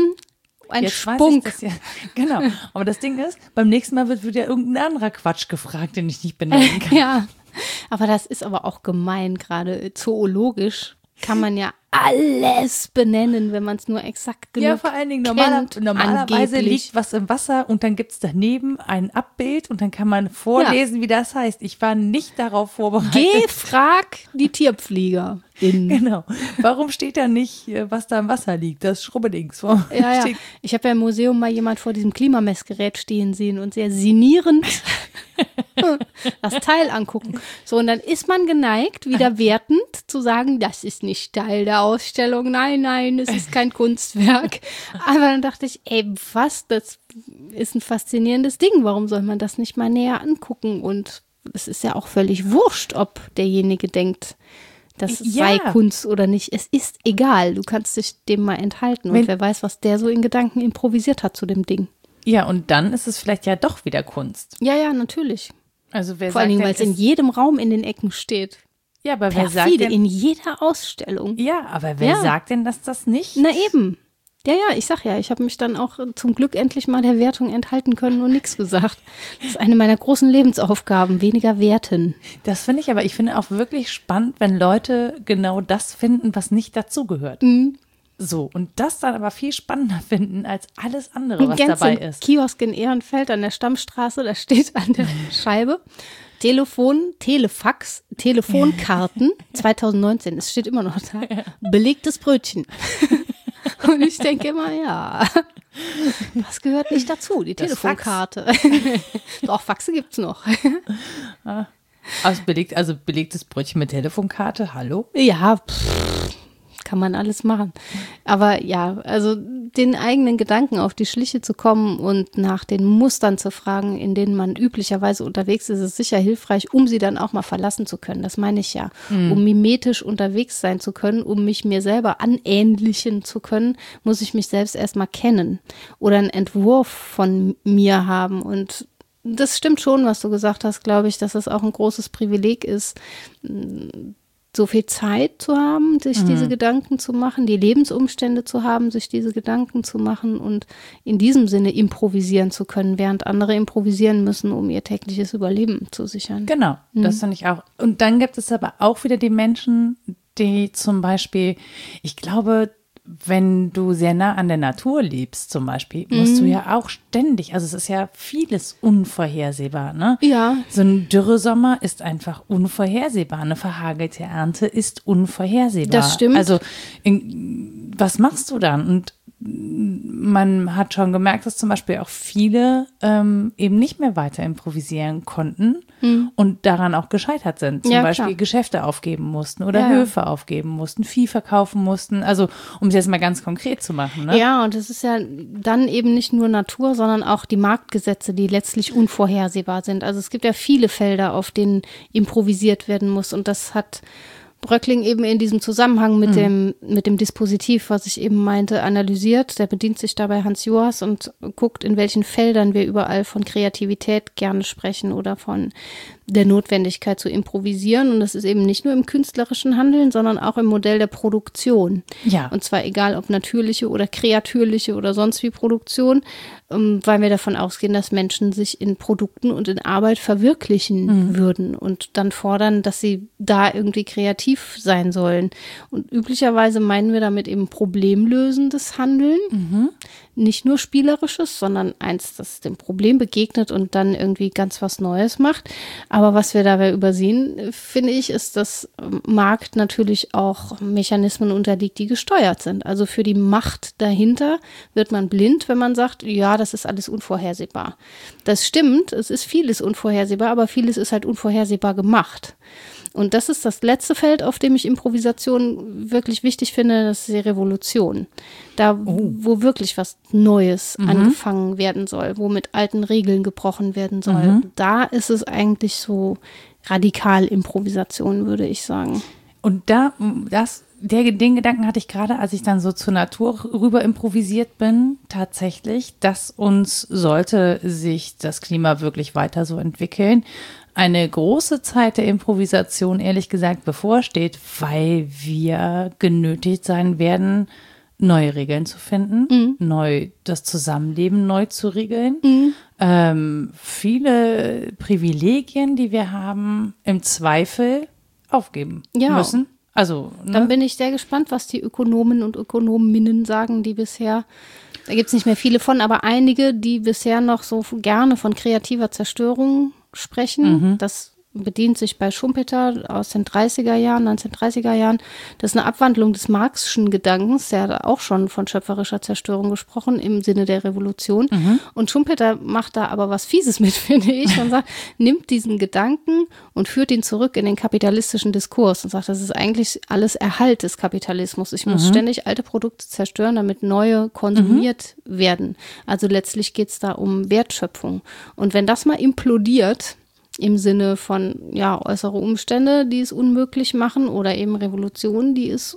Ein Jetzt weiß ich Spunk. das ja. Genau. Aber das Ding ist, beim nächsten Mal wird wieder irgendein anderer Quatsch gefragt, den ich nicht benennen kann. Ja, aber das ist aber auch gemein, gerade zoologisch kann man ja alles benennen, wenn man es nur exakt genug Ja, vor allen Dingen normaler, kennt, normalerweise angeblich. liegt was im Wasser und dann gibt es daneben ein Abbild und dann kann man vorlesen, wie das heißt. Ich war nicht darauf vorbereitet. Geh, frag die Tierpfleger. Genau. Warum steht da nicht, äh, was da im Wasser liegt? Das Schrubbedings. Warum Ja, ja. steht- Ich habe ja im Museum mal jemand vor diesem Klimamessgerät stehen sehen und sehr sinnierend das Teil angucken. So, und dann ist man geneigt, wieder wertend zu sagen, das ist nicht Teil der Ausstellung. Nein, nein, es ist kein Kunstwerk. Aber dann dachte ich, ey, was, das ist ein faszinierendes Ding. Warum soll man das nicht mal näher angucken? Und es ist ja auch völlig wurscht, ob derjenige denkt, das Ja. sei Kunst oder nicht. Es ist egal. Du kannst dich dem mal enthalten. Und Wenn- wer weiß, was der so in Gedanken improvisiert hat zu dem Ding. Ja, und dann ist es vielleicht ja doch wieder Kunst. Ja, ja, natürlich. Also wer Vor allen sagt Dingen, denn, weil es in es- jedem Raum in den Ecken steht. Ja, aber wer sagt Perfide, denn, in jeder Ausstellung. ja, aber wer Ja. sagt denn, dass das nicht? Na eben. Ja, ja, ich sag ja, ich habe mich dann auch zum Glück endlich mal der Wertung enthalten können und nichts gesagt. Das ist eine meiner großen Lebensaufgaben, weniger werten. Das finde ich aber, ich finde auch wirklich spannend, wenn Leute genau das finden, was nicht dazugehört. Mhm. So, und das dann aber viel spannender finden als alles andere, was Kennst dabei du den ist. Kiosk in Ehrenfeld an der Stammstraße, da steht an der Scheibe Telefon, Telefax, Telefonkarten zweitausendneunzehn, es steht immer noch da, belegtes Brötchen. Und ich denke immer, ja, was gehört nicht dazu? Die Das Telefonkarte. Doch, Faxe gibt's noch. Also, belegt, also belegtes Brötchen mit Telefonkarte, hallo? Ja, pff, kann man alles machen. Aber ja, also den eigenen Gedanken auf die Schliche zu kommen und nach den Mustern zu fragen, in denen man üblicherweise unterwegs ist, ist sicher hilfreich, um sie dann auch mal verlassen zu können. Das meine ich ja. Um mimetisch unterwegs sein zu können, um mich mir selber anähnlichen zu können, muss ich mich selbst erstmal kennen oder einen Entwurf von mir haben. Und das stimmt schon, was du gesagt hast, glaube ich, dass es auch ein großes Privileg ist, so viel Zeit zu haben, sich Mhm. diese Gedanken zu machen, die Lebensumstände zu haben, sich diese Gedanken zu machen und in diesem Sinne improvisieren zu können, während andere improvisieren müssen, um ihr tägliches Überleben zu sichern. Genau, das finde ich auch. Und dann gibt es aber auch wieder die Menschen, die zum Beispiel, ich glaube, wenn du sehr nah an der Natur lebst zum Beispiel, musst du ja auch ständig, also es ist ja vieles unvorhersehbar, ne? Ja. So ein Dürresommer ist einfach unvorhersehbar. Eine verhagelte Ernte ist unvorhersehbar. Das stimmt. Also in, was machst du dann? Und man hat schon gemerkt, dass zum Beispiel auch viele ähm, eben nicht mehr weiter improvisieren konnten mhm. und daran auch gescheitert sind. Zum ja, Beispiel klar. Geschäfte aufgeben mussten oder ja, Höfe ja. aufgeben mussten, Vieh verkaufen mussten. Also um es jetzt mal ganz konkret zu machen. Ne? Ja, und es ist ja dann eben nicht nur Natur, sondern auch die Marktgesetze, die letztlich unvorhersehbar sind. Also es gibt ja viele Felder, auf denen improvisiert werden muss. Und das hat Bröckling eben in diesem Zusammenhang mit, mhm. dem, mit dem Dispositiv, was ich eben meinte, analysiert. Der bedient sich dabei Hans Joas und guckt, in welchen Feldern wir überall von Kreativität gerne sprechen oder von der Notwendigkeit zu improvisieren. Und das ist eben nicht nur im künstlerischen Handeln, sondern auch im Modell der Produktion. Ja. Und zwar egal, ob natürliche oder kreatürliche oder sonst wie Produktion, weil wir davon ausgehen, dass Menschen sich in Produkten und in Arbeit verwirklichen mhm. würden und dann fordern, dass sie da irgendwie kreativ sein sollen. Und üblicherweise meinen wir damit eben problemlösendes Handeln, mhm. nicht nur spielerisches, sondern eins, das dem Problem begegnet und dann irgendwie ganz was Neues macht. Aber was wir dabei übersehen, finde ich, ist, dass Markt natürlich auch Mechanismen unterliegt, die gesteuert sind. Also für die Macht dahinter wird man blind, wenn man sagt, ja, das ist alles unvorhersehbar. Das stimmt, es ist vieles unvorhersehbar, aber vieles ist halt unvorhersehbar gemacht. Und das ist das letzte Feld, auf dem ich Improvisation wirklich wichtig finde, das ist die Revolution. Da, oh. wo wirklich was Neues mhm. angefangen werden soll, wo mit alten Regeln gebrochen werden soll. Mhm. Da ist es eigentlich so radikal Improvisation, würde ich sagen. Und da, das, der, den Gedanken hatte ich gerade, als ich dann so zur Natur rüber improvisiert bin, tatsächlich, dass uns, sollte sich das Klima wirklich weiter so entwickeln, eine große Zeit der Improvisation, ehrlich gesagt, bevorsteht, weil wir genötigt sein werden, neue Regeln zu finden, mhm. neu das Zusammenleben neu zu regeln. Mhm. Ähm, viele Privilegien, die wir haben, im Zweifel aufgeben ja. müssen. Also, ne? Dann bin ich sehr gespannt, was die Ökonomen und Ökonominnen sagen, die bisher, da gibt es nicht mehr viele von, aber einige, die bisher noch so gerne von kreativer Zerstörung sprechen. Mhm. Das bedient sich bei Schumpeter aus den dreißiger Jahren, neunzehnhundertdreißiger Jahren. Das ist eine Abwandlung des Marxischen Gedankens. Der hat auch schon von schöpferischer Zerstörung gesprochen im Sinne der Revolution. Mhm. Und Schumpeter macht da aber was Fieses mit, finde ich, und sagt, nimmt diesen Gedanken und führt ihn zurück in den kapitalistischen Diskurs und sagt, das ist eigentlich alles Erhalt des Kapitalismus. Ich muss mhm. ständig alte Produkte zerstören, damit neue konsumiert mhm. werden. Also letztlich geht es da um Wertschöpfung. Und wenn das mal implodiert, im Sinne von, ja, äußere Umstände, die es unmöglich machen oder eben Revolutionen, die es,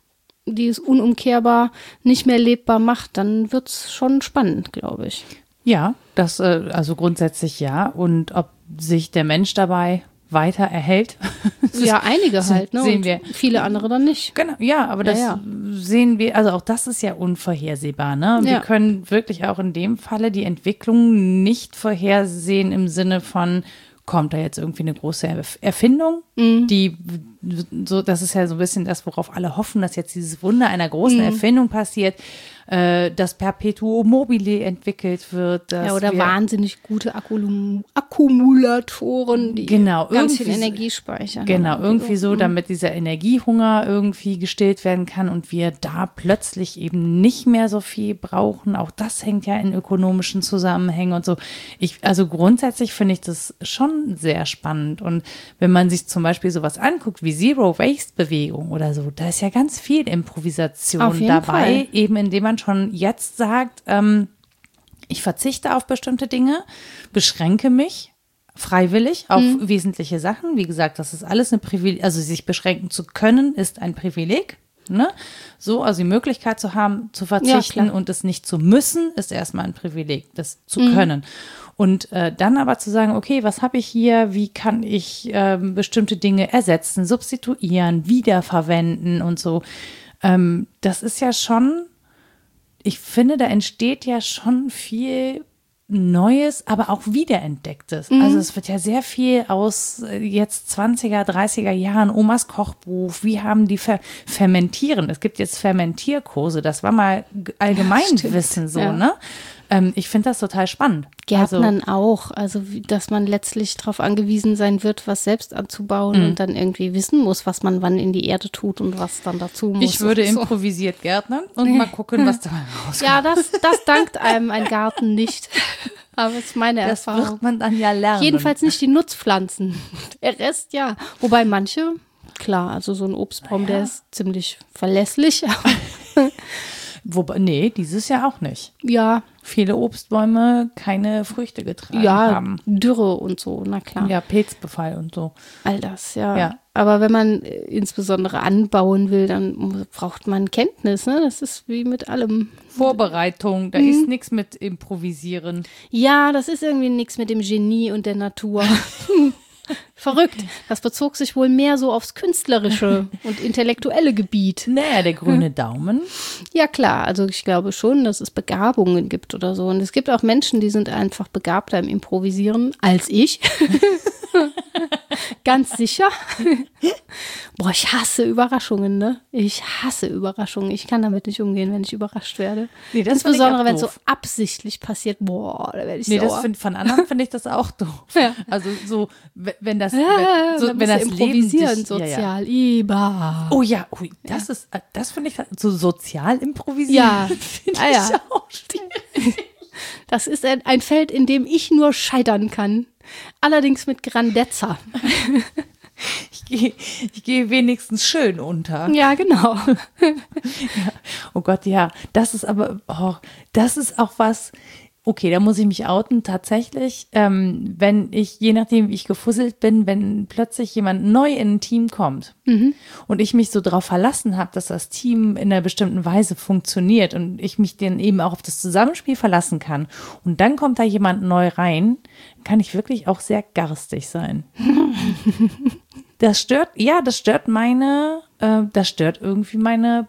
die es unumkehrbar nicht mehr lebbar macht, dann wird es schon spannend, glaube ich. Ja, das, also grundsätzlich ja. Und ob sich der Mensch dabei weiter erhält. Ja, einige halt, ne? Sehen und wir. Viele andere dann nicht. Genau, ja, aber das ja, ja. sehen wir, also auch das ist ja unvorhersehbar, ne? Ja. Wir können wirklich auch in dem Falle die Entwicklung nicht vorhersehen im Sinne von, kommt da jetzt irgendwie eine große Erfindung, mhm. die, so, das ist ja so ein bisschen das, worauf alle hoffen, dass jetzt dieses Wunder einer großen mhm. Erfindung passiert, äh, dass Perpetuum mobile entwickelt wird. Dass ja, oder wir, wahnsinnig gute Akkulum- Akkumulatoren, die genau, ganz viel Energie speichern. Genau, irgendwie so, damit dieser Energiehunger irgendwie gestillt werden kann und wir da plötzlich eben nicht mehr so viel brauchen. Auch das hängt ja in ökonomischen Zusammenhängen und so. Ich, also grundsätzlich finde ich das schon sehr spannend. Und wenn man sich zum Beispiel sowas anguckt wie Zero-Waste-Bewegung oder so, da ist ja ganz viel Improvisation dabei, Fall. Eben indem man schon jetzt sagt, ähm, ich verzichte auf bestimmte Dinge, beschränke mich freiwillig auf mhm. wesentliche Sachen. Wie gesagt, das ist alles ein Privileg, also sich beschränken zu können, ist ein Privileg. Ne? So, also die Möglichkeit zu haben, zu verzichten ja, und es nicht zu müssen, ist erstmal ein Privileg, das zu mhm. können. Und äh, dann aber zu sagen, okay, was habe ich hier, wie kann ich äh, bestimmte Dinge ersetzen, substituieren, wiederverwenden und so. Ähm, das ist ja schon, ich finde, da entsteht ja schon viel Neues, aber auch Wiederentdecktes. Mhm. Also es wird ja sehr viel aus jetzt zwanziger, dreißiger Jahren, Omas Kochbuch, wie haben die fer- fermentieren. Es gibt jetzt Fermentierkurse, das war mal Allgemeinwissen so, ja. ne? Ähm, ich finde das total spannend. Gärtnern also, auch, also wie, dass man letztlich darauf angewiesen sein wird, was selbst anzubauen mhm. und dann irgendwie wissen muss, was man wann in die Erde tut und was dann dazu muss. Ich würde so. improvisiert gärtnern und mal gucken, was dabei rauskommt. Ja, das, das dankt einem ein Garten nicht. Aber das ist meine das Erfahrung. Das wird man dann ja lernen. Jedenfalls nicht die Nutzpflanzen. Der Rest ja. Wobei manche, klar, also so ein Obstbaum, ja. der ist ziemlich verlässlich. Wobei, nee, dieses Jahr auch nicht. Ja. Viele Obstbäume keine Früchte getragen ja, haben. Ja, Dürre und so, na klar. Ja, Pilzbefall und so. All das, ja. ja. Aber wenn man insbesondere anbauen will, dann braucht man Kenntnis, ne? Das ist wie mit allem. Vorbereitung, da hm. ist nichts mit Improvisieren. Ja, das ist irgendwie nichts mit dem Genie und der Natur. Verrückt. Das bezog sich wohl mehr so aufs künstlerische und intellektuelle Gebiet. Naja, der grüne Daumen. Ja, klar. Also ich glaube schon, dass es Begabungen gibt oder so. Und es gibt auch Menschen, die sind einfach begabter im Improvisieren als ich. Ganz sicher. Boah, ich hasse Überraschungen, ne? Ich hasse Überraschungen. Ich kann damit nicht umgehen, wenn ich überrascht werde. Nee, das Insbesondere, wenn es so absichtlich passiert. Boah, da werde ich nee, sauer. Das find, von anderen finde ich das auch doof. Ja. Also so, wenn das, ja, wenn, so, wenn das improvisieren Leben dich, sozial. Ja, ja. Oh ja, ui, das ja. ist, das finde ich so sozial improvisieren. Ja, finde ah, ich ja. auch schwierig. Das ist ein, ein Feld, in dem ich nur scheitern kann. Allerdings mit Grandezza. Ich gehe ich geh wenigstens schön unter. Ja, genau. Ja. Oh Gott, ja. Das ist aber, oh, das ist auch was, okay, da muss ich mich outen, tatsächlich, ähm, wenn ich, je nachdem wie ich gefusselt bin, wenn plötzlich jemand neu in ein Team kommt mhm. und ich mich so drauf verlassen habe, dass das Team in einer bestimmten Weise funktioniert und ich mich dann eben auch auf das Zusammenspiel verlassen kann und dann kommt da jemand neu rein, kann ich wirklich auch sehr garstig sein. Das stört, ja, das stört meine, äh, das stört irgendwie meine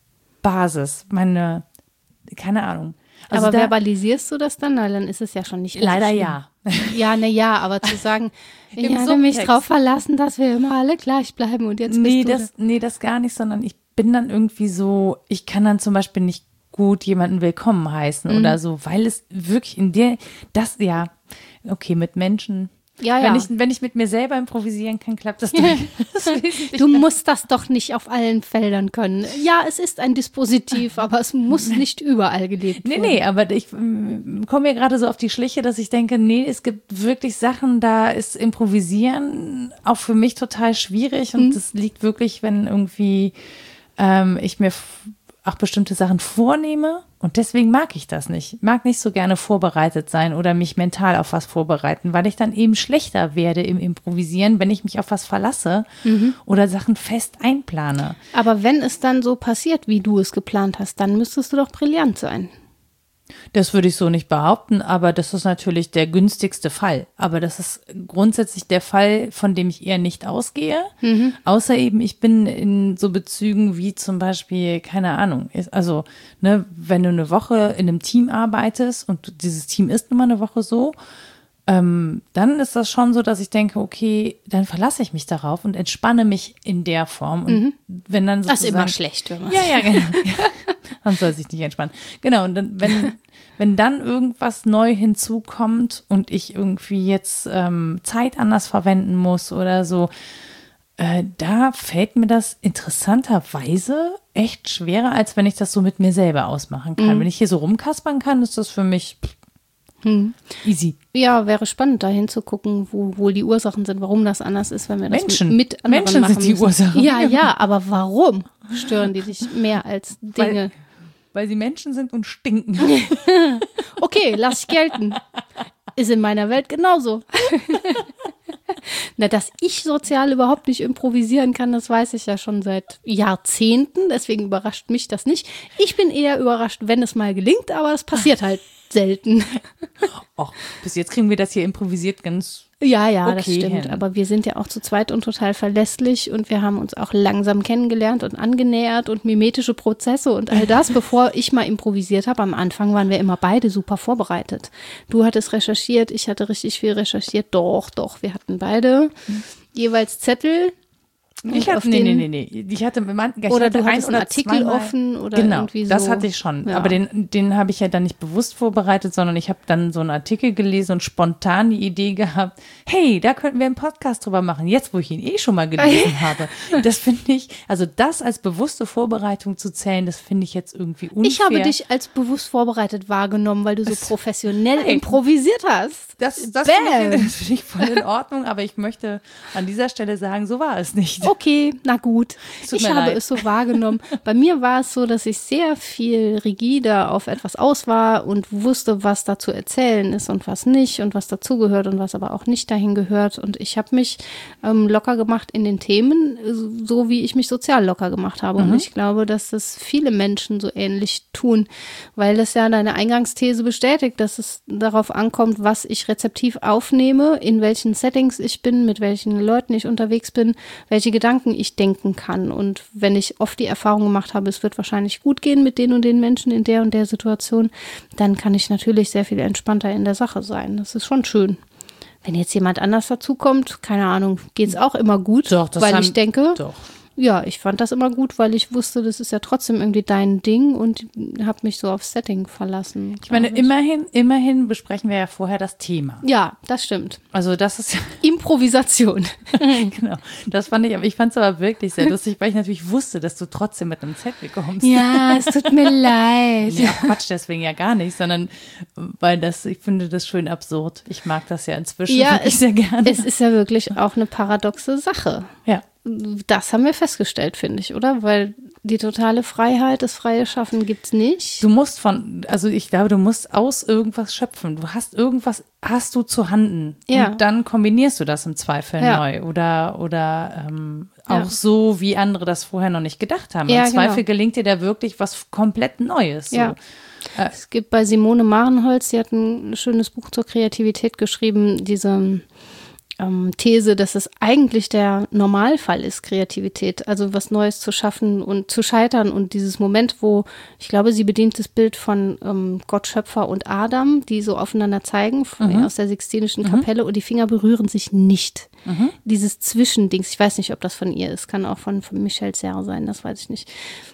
Basis, meine, keine Ahnung. Also aber da, verbalisierst du das dann? Weil dann ist es ja schon nicht leider schlimm. Ja. Ja, ne, ja, aber zu sagen, ich habe mich drauf verlassen, dass wir immer alle gleich bleiben und jetzt nee, bist du das, da. Nee, das gar nicht, sondern ich bin dann irgendwie so, ich kann dann zum Beispiel nicht gut jemanden willkommen heißen mhm. oder so, weil es wirklich in der, das, ja, okay, mit Menschen. Ja, ja. Wenn ich, wenn ich mit mir selber improvisieren kann, klappt das durch. Du musst das doch nicht auf allen Feldern können. Ja, es ist ein Dispositiv, aber es muss nicht überall gelebt werden. Nee, nee, aber ich komme mir gerade so auf die Schliche, dass ich denke, nee, es gibt wirklich Sachen, da ist Improvisieren auch für mich total schwierig und das mhm. liegt wirklich, wenn irgendwie ähm, ich mir auch bestimmte Sachen vornehme und deswegen mag ich das nicht. Ich mag nicht so gerne vorbereitet sein oder mich mental auf was vorbereiten, weil ich dann eben schlechter werde im Improvisieren, wenn ich mich auf was verlasse mhm. oder Sachen fest einplane. Aber wenn es dann so passiert, wie du es geplant hast, dann müsstest du doch brillant sein. Das würde ich so nicht behaupten, aber das ist natürlich der günstigste Fall. Aber das ist grundsätzlich der Fall, von dem ich eher nicht ausgehe. Mhm. Außer eben, ich bin in so Bezügen wie zum Beispiel, keine Ahnung, also ne, wenn du eine Woche in einem Team arbeitest und dieses Team ist nun mal eine Woche so, ähm, dann ist das schon so, dass ich denke, okay, dann verlasse ich mich darauf und entspanne mich in der Form. Und mhm. wenn dann das ist immer schlecht, wenn man ja, ja, genau. Man soll sich nicht entspannen. Genau, und dann, wenn, wenn dann irgendwas neu hinzukommt und ich irgendwie jetzt ähm, Zeit anders verwenden muss oder so, äh, da fällt mir das interessanterweise echt schwerer, als wenn ich das so mit mir selber ausmachen kann. Mhm. Wenn ich hier so rumkaspern kann, ist das für mich hm. easy. Ja, wäre spannend, da hinzugucken, wo wohl die Ursachen sind, warum das anders ist, wenn wir das Menschen. mit anderen Menschen machen sind die müssen. Ursachen. Ja, ja, aber warum stören die dich mehr als Dinge? Weil, weil sie Menschen sind und stinken. Okay, lass ich gelten. Ist in meiner Welt genauso. Na, dass ich sozial überhaupt nicht improvisieren kann, das weiß ich ja schon seit Jahrzehnten, deswegen überrascht mich das nicht. Ich bin eher überrascht, wenn es mal gelingt, aber es passiert halt selten. Och, bis jetzt kriegen wir das hier improvisiert ganz Ja, ja, okay das stimmt. hin. Aber wir sind ja auch zu zweit und total verlässlich und wir haben uns auch langsam kennengelernt und angenähert und mimetische Prozesse und all das, bevor ich mal improvisiert habe. Am Anfang waren wir immer beide super vorbereitet. Du hattest recherchiert, ich hatte richtig viel recherchiert. Doch, doch, wir hatten beide mhm. jeweils Zettel. Ich hatte, nee, nee, nee, nee. Ich hatte, man, ich oder hatte du hattest ein einen oder Artikel zweimal, offen oder genau, irgendwie so. Das hatte ich schon. Ja. Aber den, den habe ich ja dann nicht bewusst vorbereitet, sondern ich habe dann so einen Artikel gelesen und spontan die Idee gehabt, hey, da könnten wir einen Podcast drüber machen. Jetzt, wo ich ihn eh schon mal gelesen habe. Das finde ich, also das als bewusste Vorbereitung zu zählen, das finde ich jetzt irgendwie unfair. Ich habe dich als bewusst vorbereitet wahrgenommen, weil du so professionell hey. improvisiert hast. Das, das finde ich, find ich voll in Ordnung, aber ich möchte an dieser Stelle sagen, so war es nicht. Okay, na gut. Ich habe leid. es so wahrgenommen. Bei mir war es so, dass ich sehr viel rigider auf etwas aus war und wusste, was da zu erzählen ist und was nicht und was dazugehört und was aber auch nicht dahin gehört. Und ich habe mich ähm, locker gemacht in den Themen, so wie ich mich sozial locker gemacht habe. Mhm. Und ich glaube, dass das viele Menschen so ähnlich tun, weil das ja deine Eingangsthese bestätigt, dass es darauf ankommt, was ich rezeptiv aufnehme, in welchen Settings ich bin, mit welchen Leuten ich unterwegs bin, welche Gedanken ich denken kann. Und wenn ich oft die Erfahrung gemacht habe, es wird wahrscheinlich gut gehen mit den und den Menschen in der und der Situation, dann kann ich natürlich sehr viel entspannter in der Sache sein. Das ist schon schön. Wenn jetzt jemand anders dazukommt, keine Ahnung, geht es auch immer gut, doch, das weil haben, ich denke, doch. Ja, ich fand das immer gut, weil ich wusste, das ist ja trotzdem irgendwie dein Ding und habe mich so aufs Setting verlassen. Ich meine, ich. immerhin, immerhin besprechen wir ja vorher das Thema. Ja, das stimmt. Also das ist ja Improvisation. Genau, das fand ich, aber ich fand es aber wirklich sehr lustig, weil ich natürlich wusste, dass du trotzdem mit einem Zettel kommst. Ja, es tut mir leid. Ja, Quatsch, deswegen ja gar nicht, sondern weil das, ich finde das schön absurd. Ich mag das ja inzwischen ja, wirklich es, sehr gerne. Es ist ja wirklich auch eine paradoxe Sache. Ja. Das haben wir festgestellt, finde ich, oder? Weil die totale Freiheit, das freie Schaffen gibt's nicht. Du musst von, also ich glaube, du musst aus irgendwas schöpfen. Du hast irgendwas, hast du zu Handen. Ja. Und dann kombinierst du das im Zweifel ja. neu. Oder, oder ähm, auch ja. so, wie andere das vorher noch nicht gedacht haben. Ja, Im Zweifel genau. gelingt dir da wirklich was komplett Neues. So. Ja. Äh, es gibt bei Simone Marenholz, sie hat ein schönes Buch zur Kreativität geschrieben, diese Ähm, These, dass es eigentlich der Normalfall ist, Kreativität, also was Neues zu schaffen und zu scheitern und dieses Moment, wo, ich glaube, sie bedient das Bild von ähm, Gott, Schöpfer und Adam, die so aufeinander zeigen, von, mhm. aus der Sixtinischen mhm. Kapelle und die Finger berühren sich nicht. Mhm. Dieses Zwischendings, ich weiß nicht, ob das von ihr ist, kann auch von, von Michel Serre sein, das weiß ich nicht.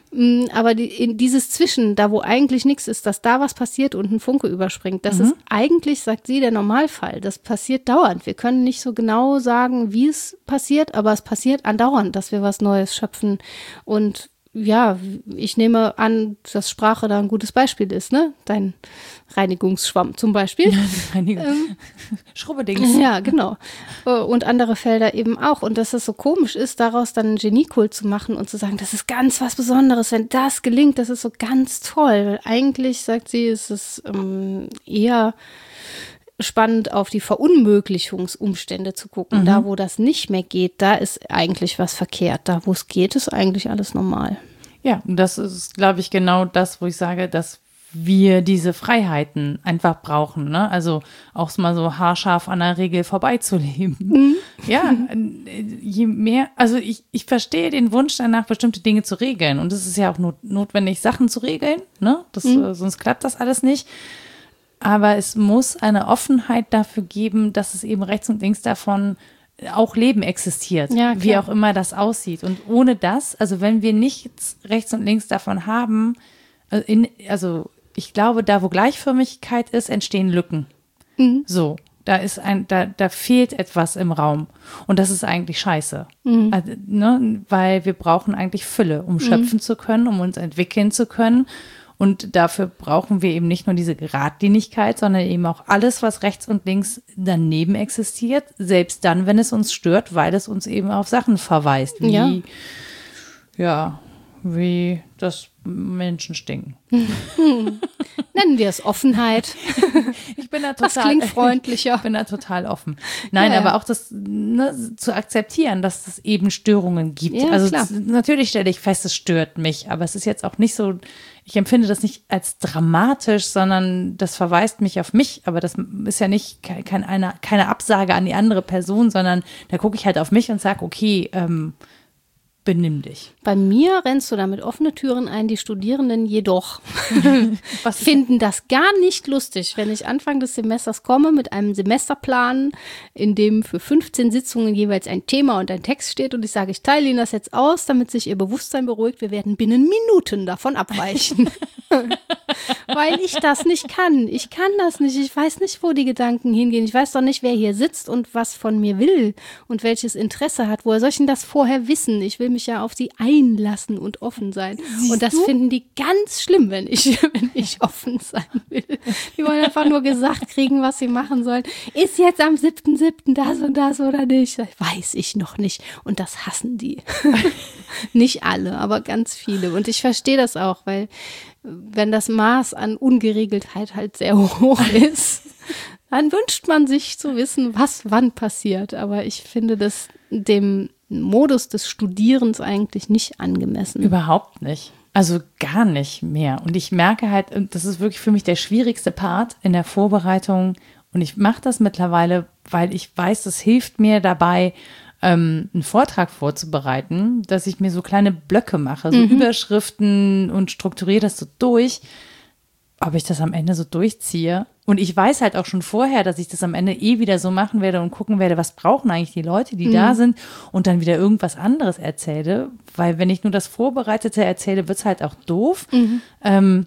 Aber die, in dieses Zwischen, da wo eigentlich nichts ist, dass da was passiert und ein Funke überspringt, das mhm. ist eigentlich, sagt sie, der Normalfall. Das passiert dauernd. Wir können nicht so genau sagen, wie es passiert, aber es passiert andauernd, dass wir was Neues schöpfen. Und ja, ich nehme an, dass Sprache da ein gutes Beispiel ist, ne? Dein Reinigungsschwamm zum Beispiel. Reinigung. Ähm, Schrubbedings. Ja, genau. Und andere Felder eben auch. Und dass es so komisch ist, daraus dann einen Geniekult zu machen und zu sagen, das ist ganz was Besonderes, wenn das gelingt, das ist so ganz toll. Weil eigentlich, sagt sie, ist es ähm, eher spannend, auf die Verunmöglichungsumstände zu gucken. Mhm. Da, wo das nicht mehr geht, da ist eigentlich was verkehrt. Da, wo es geht, ist eigentlich alles normal. Ja, und das ist, glaube ich, genau das, wo ich sage, dass wir diese Freiheiten einfach brauchen, ne? Also auch mal so haarscharf an der Regel vorbeizuleben. Mhm. Ja, je mehr, also ich, ich verstehe den Wunsch danach, bestimmte Dinge zu regeln. Und es ist ja auch not, notwendig, Sachen zu regeln, ne? Das, mhm. Sonst klappt das alles nicht. Aber es muss eine Offenheit dafür geben, dass es eben rechts und links davon auch Leben existiert, ja, wie auch immer das aussieht. Und ohne das, also wenn wir nichts rechts und links davon haben, also, in, also ich glaube, da wo Gleichförmigkeit ist, entstehen Lücken. Mhm. So, da ist ein, da, da fehlt etwas im Raum. Und das ist eigentlich scheiße. Mhm. Also, ne, weil wir brauchen eigentlich Fülle, um schöpfen mhm. zu können, um uns entwickeln zu können. Und dafür brauchen wir eben nicht nur diese Geradlinigkeit, sondern eben auch alles, was rechts und links daneben existiert, selbst dann, wenn es uns stört, weil es uns eben auf Sachen verweist, wie, ja, ja wie das Menschen stinken. Nennen wir es Offenheit. Ich bin da total, das klingt freundlicher. Ich bin da total offen. Nein, ja, aber auch das, ne, zu akzeptieren, dass es eben Störungen gibt. Ja, also klar. z- natürlich stelle ich fest, es stört mich, aber es ist jetzt auch nicht so, ich empfinde das nicht als dramatisch, sondern das verweist mich auf mich, aber das ist ja nicht ke- kein, eine, keine Absage an die andere Person, sondern da gucke ich halt auf mich und sage, okay, ähm, benimm dich. Bei mir rennst du damit offene Türen ein, die Studierenden jedoch Was finden das gar nicht lustig, wenn ich Anfang des Semesters komme mit einem Semesterplan, in dem für fünfzehn Sitzungen jeweils ein Thema und ein Text steht und ich sage, ich teile Ihnen das jetzt aus, damit sich Ihr Bewusstsein beruhigt, wir werden binnen Minuten davon abweichen. Weil ich das nicht kann. Ich kann das nicht. Ich weiß nicht, wo die Gedanken hingehen. Ich weiß doch nicht, wer hier sitzt und was von mir will und welches Interesse hat. Woher soll ich denn das vorher wissen? Ich will mich ja auf sie einlassen und offen sein. Siehst und das du? finden die ganz schlimm, wenn ich, wenn ich offen sein will. Die wollen einfach nur gesagt kriegen, was sie machen sollen. Ist jetzt am siebten siebten das und das oder nicht? Weiß ich noch nicht. Und das hassen die. Nicht alle, aber ganz viele. Und ich verstehe das auch, weil wenn das Maß an Ungeregeltheit halt sehr hoch ist, dann wünscht man sich zu wissen, was wann passiert. Aber ich finde das dem Modus des Studierens eigentlich nicht angemessen. Überhaupt nicht. Also gar nicht mehr. Und ich merke halt, und das ist wirklich für mich der schwierigste Part in der Vorbereitung. Und ich mache das mittlerweile, weil ich weiß, das hilft mir dabei, ähm, einen Vortrag vorzubereiten, dass ich mir so kleine Blöcke mache, so Mhm. Überschriften und strukturiere das so durch. Ob ich das am Ende so durchziehe. Und ich weiß halt auch schon vorher, dass ich das am Ende eh wieder so machen werde und gucken werde, was brauchen eigentlich die Leute, die Mhm. da sind und dann wieder irgendwas anderes erzähle. Weil wenn ich nur das Vorbereitete erzähle, wird es halt auch doof. Mhm. Ähm,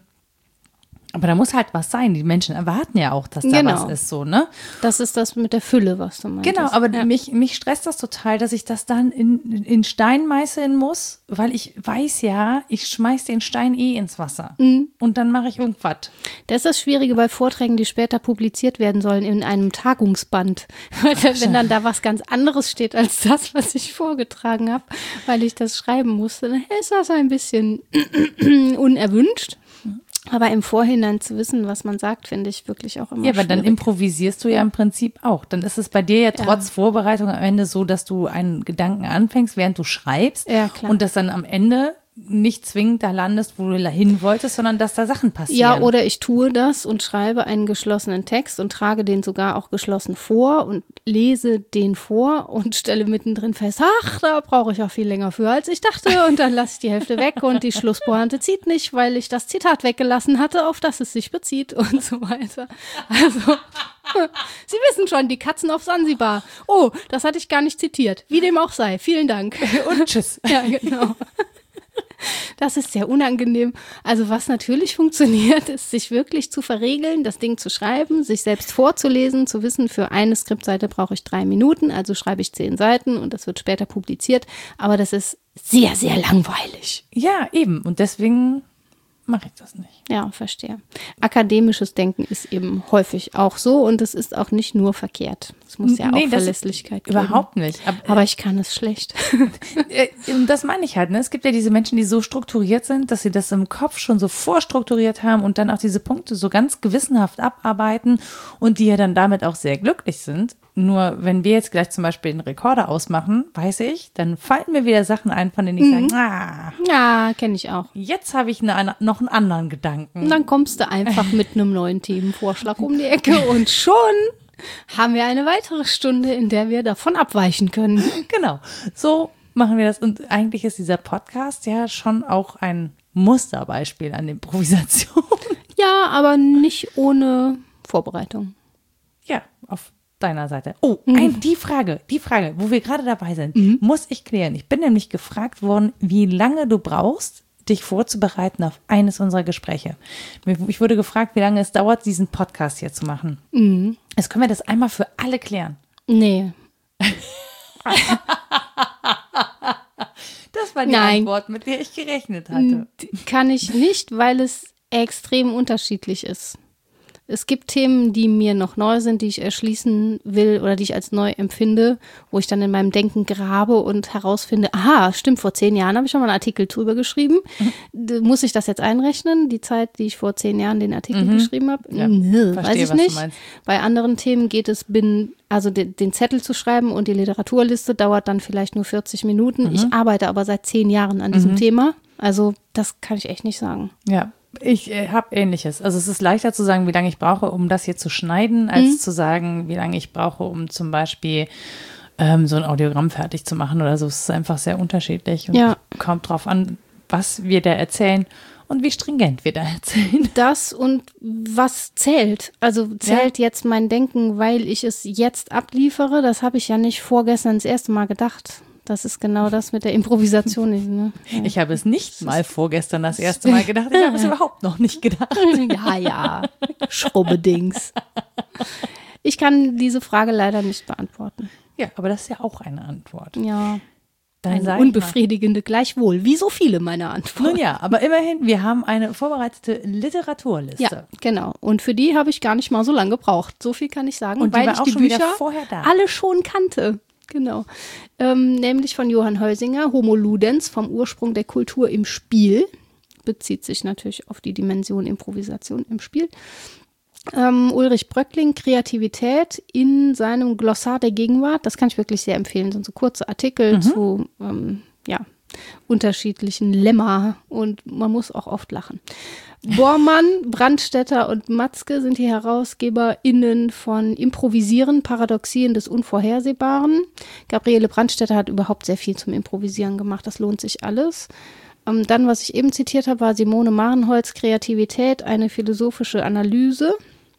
aber da muss halt was sein. Die Menschen erwarten ja auch, dass da Genau. was ist, so, ne? Das ist das mit der Fülle, was du meinst. Genau, aber ja. mich, mich stresst das total, dass ich das dann in, in Stein meißeln muss, weil ich weiß ja, ich schmeiß den Stein eh ins Wasser. Mhm. Und dann mache ich irgendwas. Das ist das Schwierige bei Vorträgen, die später publiziert werden sollen in einem Tagungsband. Weil da- Wenn dann da was ganz anderes steht als das, was ich vorgetragen habe, weil ich das schreiben musste, dann ist das ein bisschen unerwünscht. Aber im Vorhinein zu wissen, was man sagt, finde ich wirklich auch immer Ja, aber dann schwierig. improvisierst du ja im Prinzip auch. Dann ist es bei dir ja trotz Vorbereitung am Ende so, dass du einen Gedanken anfängst, während du schreibst. Ja, klar. Und dass dann am Ende nicht zwingend da landest, wo du hin wolltest, sondern dass da Sachen passieren. Ja, oder ich tue das und schreibe einen geschlossenen Text und trage den sogar auch geschlossen vor und lese den vor und stelle mittendrin fest, ach, da brauche ich auch viel länger für, als ich dachte. Und dann lasse ich die Hälfte weg und die Schlusspointe zieht nicht, weil ich das Zitat weggelassen hatte, auf das es sich bezieht und so weiter. Also, Sie wissen schon, die Katzen auf Sansibar. Oh, das hatte ich gar nicht zitiert. Wie dem auch sei. Vielen Dank. Und tschüss. Ja, genau. Das ist sehr unangenehm. Also was natürlich funktioniert, ist, sich wirklich zu verregeln, das Ding zu schreiben, sich selbst vorzulesen, zu wissen, für eine Skriptseite brauche ich drei Minuten, also schreibe ich zehn Seiten und das wird später publiziert. Aber das ist sehr, sehr langweilig. Ja, eben. Und deswegen mache ich das nicht. Ja, verstehe. Akademisches Denken ist eben häufig auch so und es ist auch nicht nur verkehrt. Es muss ja Nee, auch das- Verlässlichkeit geben. Überhaupt nicht. Aber, Aber ich kann es schlecht. äh, und das meine ich halt, ne? Es gibt ja diese Menschen, die so strukturiert sind, dass sie das im Kopf schon so vorstrukturiert haben und dann auch diese Punkte so ganz gewissenhaft abarbeiten und die ja dann damit auch sehr glücklich sind. Nur wenn wir jetzt gleich zum Beispiel den Rekorder ausmachen, weiß ich, dann fallen mir wieder Sachen ein, von denen ich Mhm. sage, ah, Ja, kenne ich auch. jetzt habe ich eine, noch einen anderen Gedanken. Und dann kommst du einfach mit einem neuen Themenvorschlag um die Ecke und schon haben wir eine weitere Stunde, in der wir davon abweichen können. Genau, so machen wir das. Und eigentlich ist dieser Podcast ja schon auch ein Musterbeispiel an Improvisation. Ja, aber nicht ohne Vorbereitung. Ja, auf deiner Seite. Oh, ein, die Frage, die Frage, wo wir gerade dabei sind, muss ich klären. Ich bin nämlich gefragt worden, wie lange du brauchst, dich vorzubereiten auf eines unserer Gespräche. Mir- Ich wurde gefragt, wie lange es dauert, diesen Podcast hier zu machen. Mhm. Jetzt können wir das einmal für alle klären. Nee. Das war die Nein. Antwort, mit der ich gerechnet hatte. Kann ich nicht, weil es extrem unterschiedlich ist. Es gibt Themen, die mir noch neu sind, die ich erschließen will oder die ich als neu empfinde, wo ich dann in meinem Denken grabe und herausfinde, aha, stimmt, vor zehn Jahren habe ich schon mal einen Artikel drüber geschrieben. D- Muss ich das jetzt einrechnen, die Zeit, die ich vor zehn Jahren den Artikel geschrieben habe? Ja, Nö, verstehe, weiß ich was du nicht. meinst. Bei anderen Themen geht es, bin, also den, den Zettel zu schreiben und die Literaturliste dauert dann vielleicht nur vierzig Minuten. Ich arbeite aber seit zehn Jahren an diesem Thema. Also das kann ich echt nicht sagen. Ja, ich äh, habe Ähnliches. Also es ist leichter zu sagen, wie lange ich brauche, um das hier zu schneiden, als zu sagen, wie lange ich brauche, um zum Beispiel ähm, so ein Audiogramm fertig zu machen oder so. Es ist einfach sehr unterschiedlich und Ja. kommt drauf an, was wir da erzählen und wie stringent wir da erzählen. Das und was zählt. Also zählt ja. jetzt mein Denken, weil ich es jetzt abliefere. Das habe ich ja nicht vorgestern das erste Mal gedacht. Das ist genau das mit der Improvisation. Ne? Ja. Ich habe es nicht mal vorgestern das erste Mal gedacht. Ich habe es überhaupt noch nicht gedacht. Ja, ja. Schrubbedings. Ich kann diese Frage leider nicht beantworten. Ja, aber das ist ja auch eine Antwort. Ja. Dann eine unbefriedigende gleichwohl, wie so viele meiner Antworten. Nun ja, aber immerhin, wir haben eine vorbereitete Literaturliste. Ja, genau. Und für die habe ich gar nicht mal so lange gebraucht. So viel kann ich sagen, und die weil war ich auch die schon Bücher wieder vorher da. alle schon kannte. Genau. Ähm, nämlich von Johann Heusinger, Homo Ludens, vom Ursprung der Kultur im Spiel. Bezieht sich natürlich auf die Dimension Improvisation im Spiel. Ähm, Ulrich Bröckling, Kreativität in seinem Glossar der Gegenwart. Das kann ich wirklich sehr empfehlen. Das sind so kurze Artikel mhm. zu ähm, ja, unterschiedlichen Lemma und man muss auch oft lachen. Bormann, Brandstätter und Matzke sind die HerausgeberInnen von Improvisieren, Paradoxien des Unvorhersehbaren. Gabriele Brandstätter hat überhaupt sehr viel zum Improvisieren gemacht. Das lohnt sich alles. Ähm, dann, was ich eben zitiert habe, war Simone Marenholz, Kreativität, eine philosophische Analyse.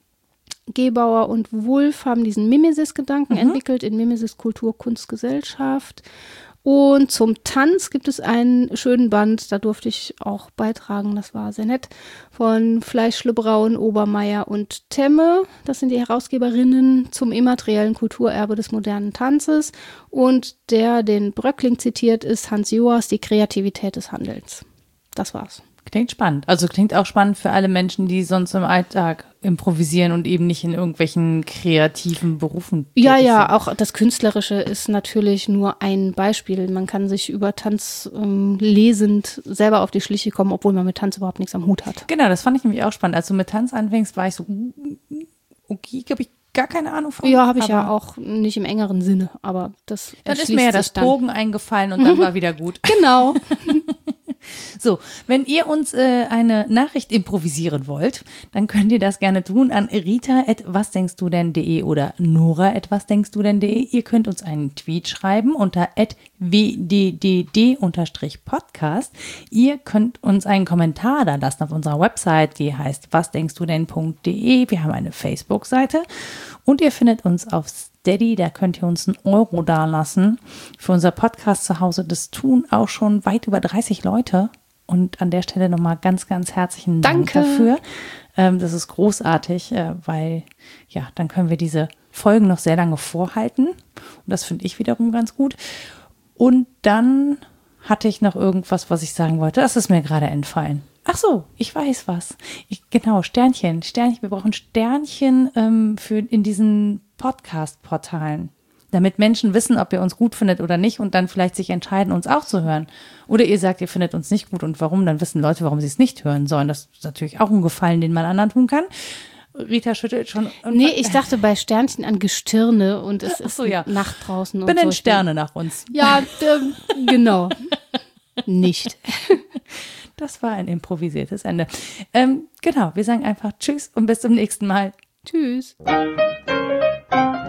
Gebauer und Wulff haben diesen Mimesis-Gedanken mhm. entwickelt in Mimesis Kultur, Kunst, Gesellschaft. Und zum Tanz gibt es einen schönen Band, da durfte ich auch beitragen, das war sehr nett, von Fleischle, Braun, Obermeier und Temme. Das sind die Herausgeberinnen zum immateriellen Kulturerbe des modernen Tanzes. Und der den Bröckling zitiert, ist Hans Joas, die Kreativität des Handelns. Das war's. Klingt spannend. Also klingt auch spannend für alle Menschen, die sonst im Alltag improvisieren und eben nicht in irgendwelchen kreativen Berufen tätig Ja, ja, sind. auch das Künstlerische ist natürlich nur ein Beispiel. Man kann sich über Tanz ähm, lesend selber auf die Schliche kommen, obwohl man mit Tanz überhaupt nichts am Hut hat. Genau, das fand ich nämlich auch spannend. Als du mit Tanz anfängst, war ich so, okay, habe ich gar keine Ahnung von. Ja, habe ich ja auch nicht im engeren Sinne, aber das Dann ist mir ja das Bogen eingefallen und dann war wieder gut. Genau. So, wenn ihr uns äh, eine Nachricht improvisieren wollt, dann könnt ihr das gerne tun an rita at wasdenkstudenn.de oder nora at wasdenkstudenn.de. Ihr könnt uns einen Tweet schreiben unter at w d d d Podcast. Ihr könnt uns einen Kommentar da lassen auf unserer Website, die heißt wasdenkstudenn punkt de. Wir haben eine Facebook-Seite und ihr findet uns auf Steady, da könnt ihr uns einen Euro dalassen für unser Podcast zu Hause. Das tun auch schon weit über dreißig Leute. Und an der Stelle nochmal ganz, ganz herzlichen Dank Danke. dafür. Ähm, das ist großartig, äh, weil ja, dann können wir diese Folgen noch sehr lange vorhalten. Und das finde ich wiederum ganz gut. Und dann hatte ich noch irgendwas, was ich sagen wollte. Das ist mir gerade entfallen. Ach so, ich weiß was. Ich, genau, Sternchen, Sternchen. Wir brauchen Sternchen ähm, für in diesen Podcast-Portalen, damit Menschen wissen, ob ihr uns gut findet oder nicht und dann vielleicht sich entscheiden, uns auch zu hören. Oder ihr sagt, ihr findet uns nicht gut und warum, dann wissen Leute, warum sie es nicht hören sollen. Das ist natürlich auch ein Gefallen, den man anderen tun kann. Rita schüttelt schon. Nee, ich dachte bei Sternchen an Gestirne und es ist so, ja. Nacht draußen. Und Benennen so. Sterne nach uns. Ja, ähm, genau. Nicht. Das war ein improvisiertes Ende. Ähm, genau, wir sagen einfach Tschüss und bis zum nächsten Mal. Tschüss. Thank you.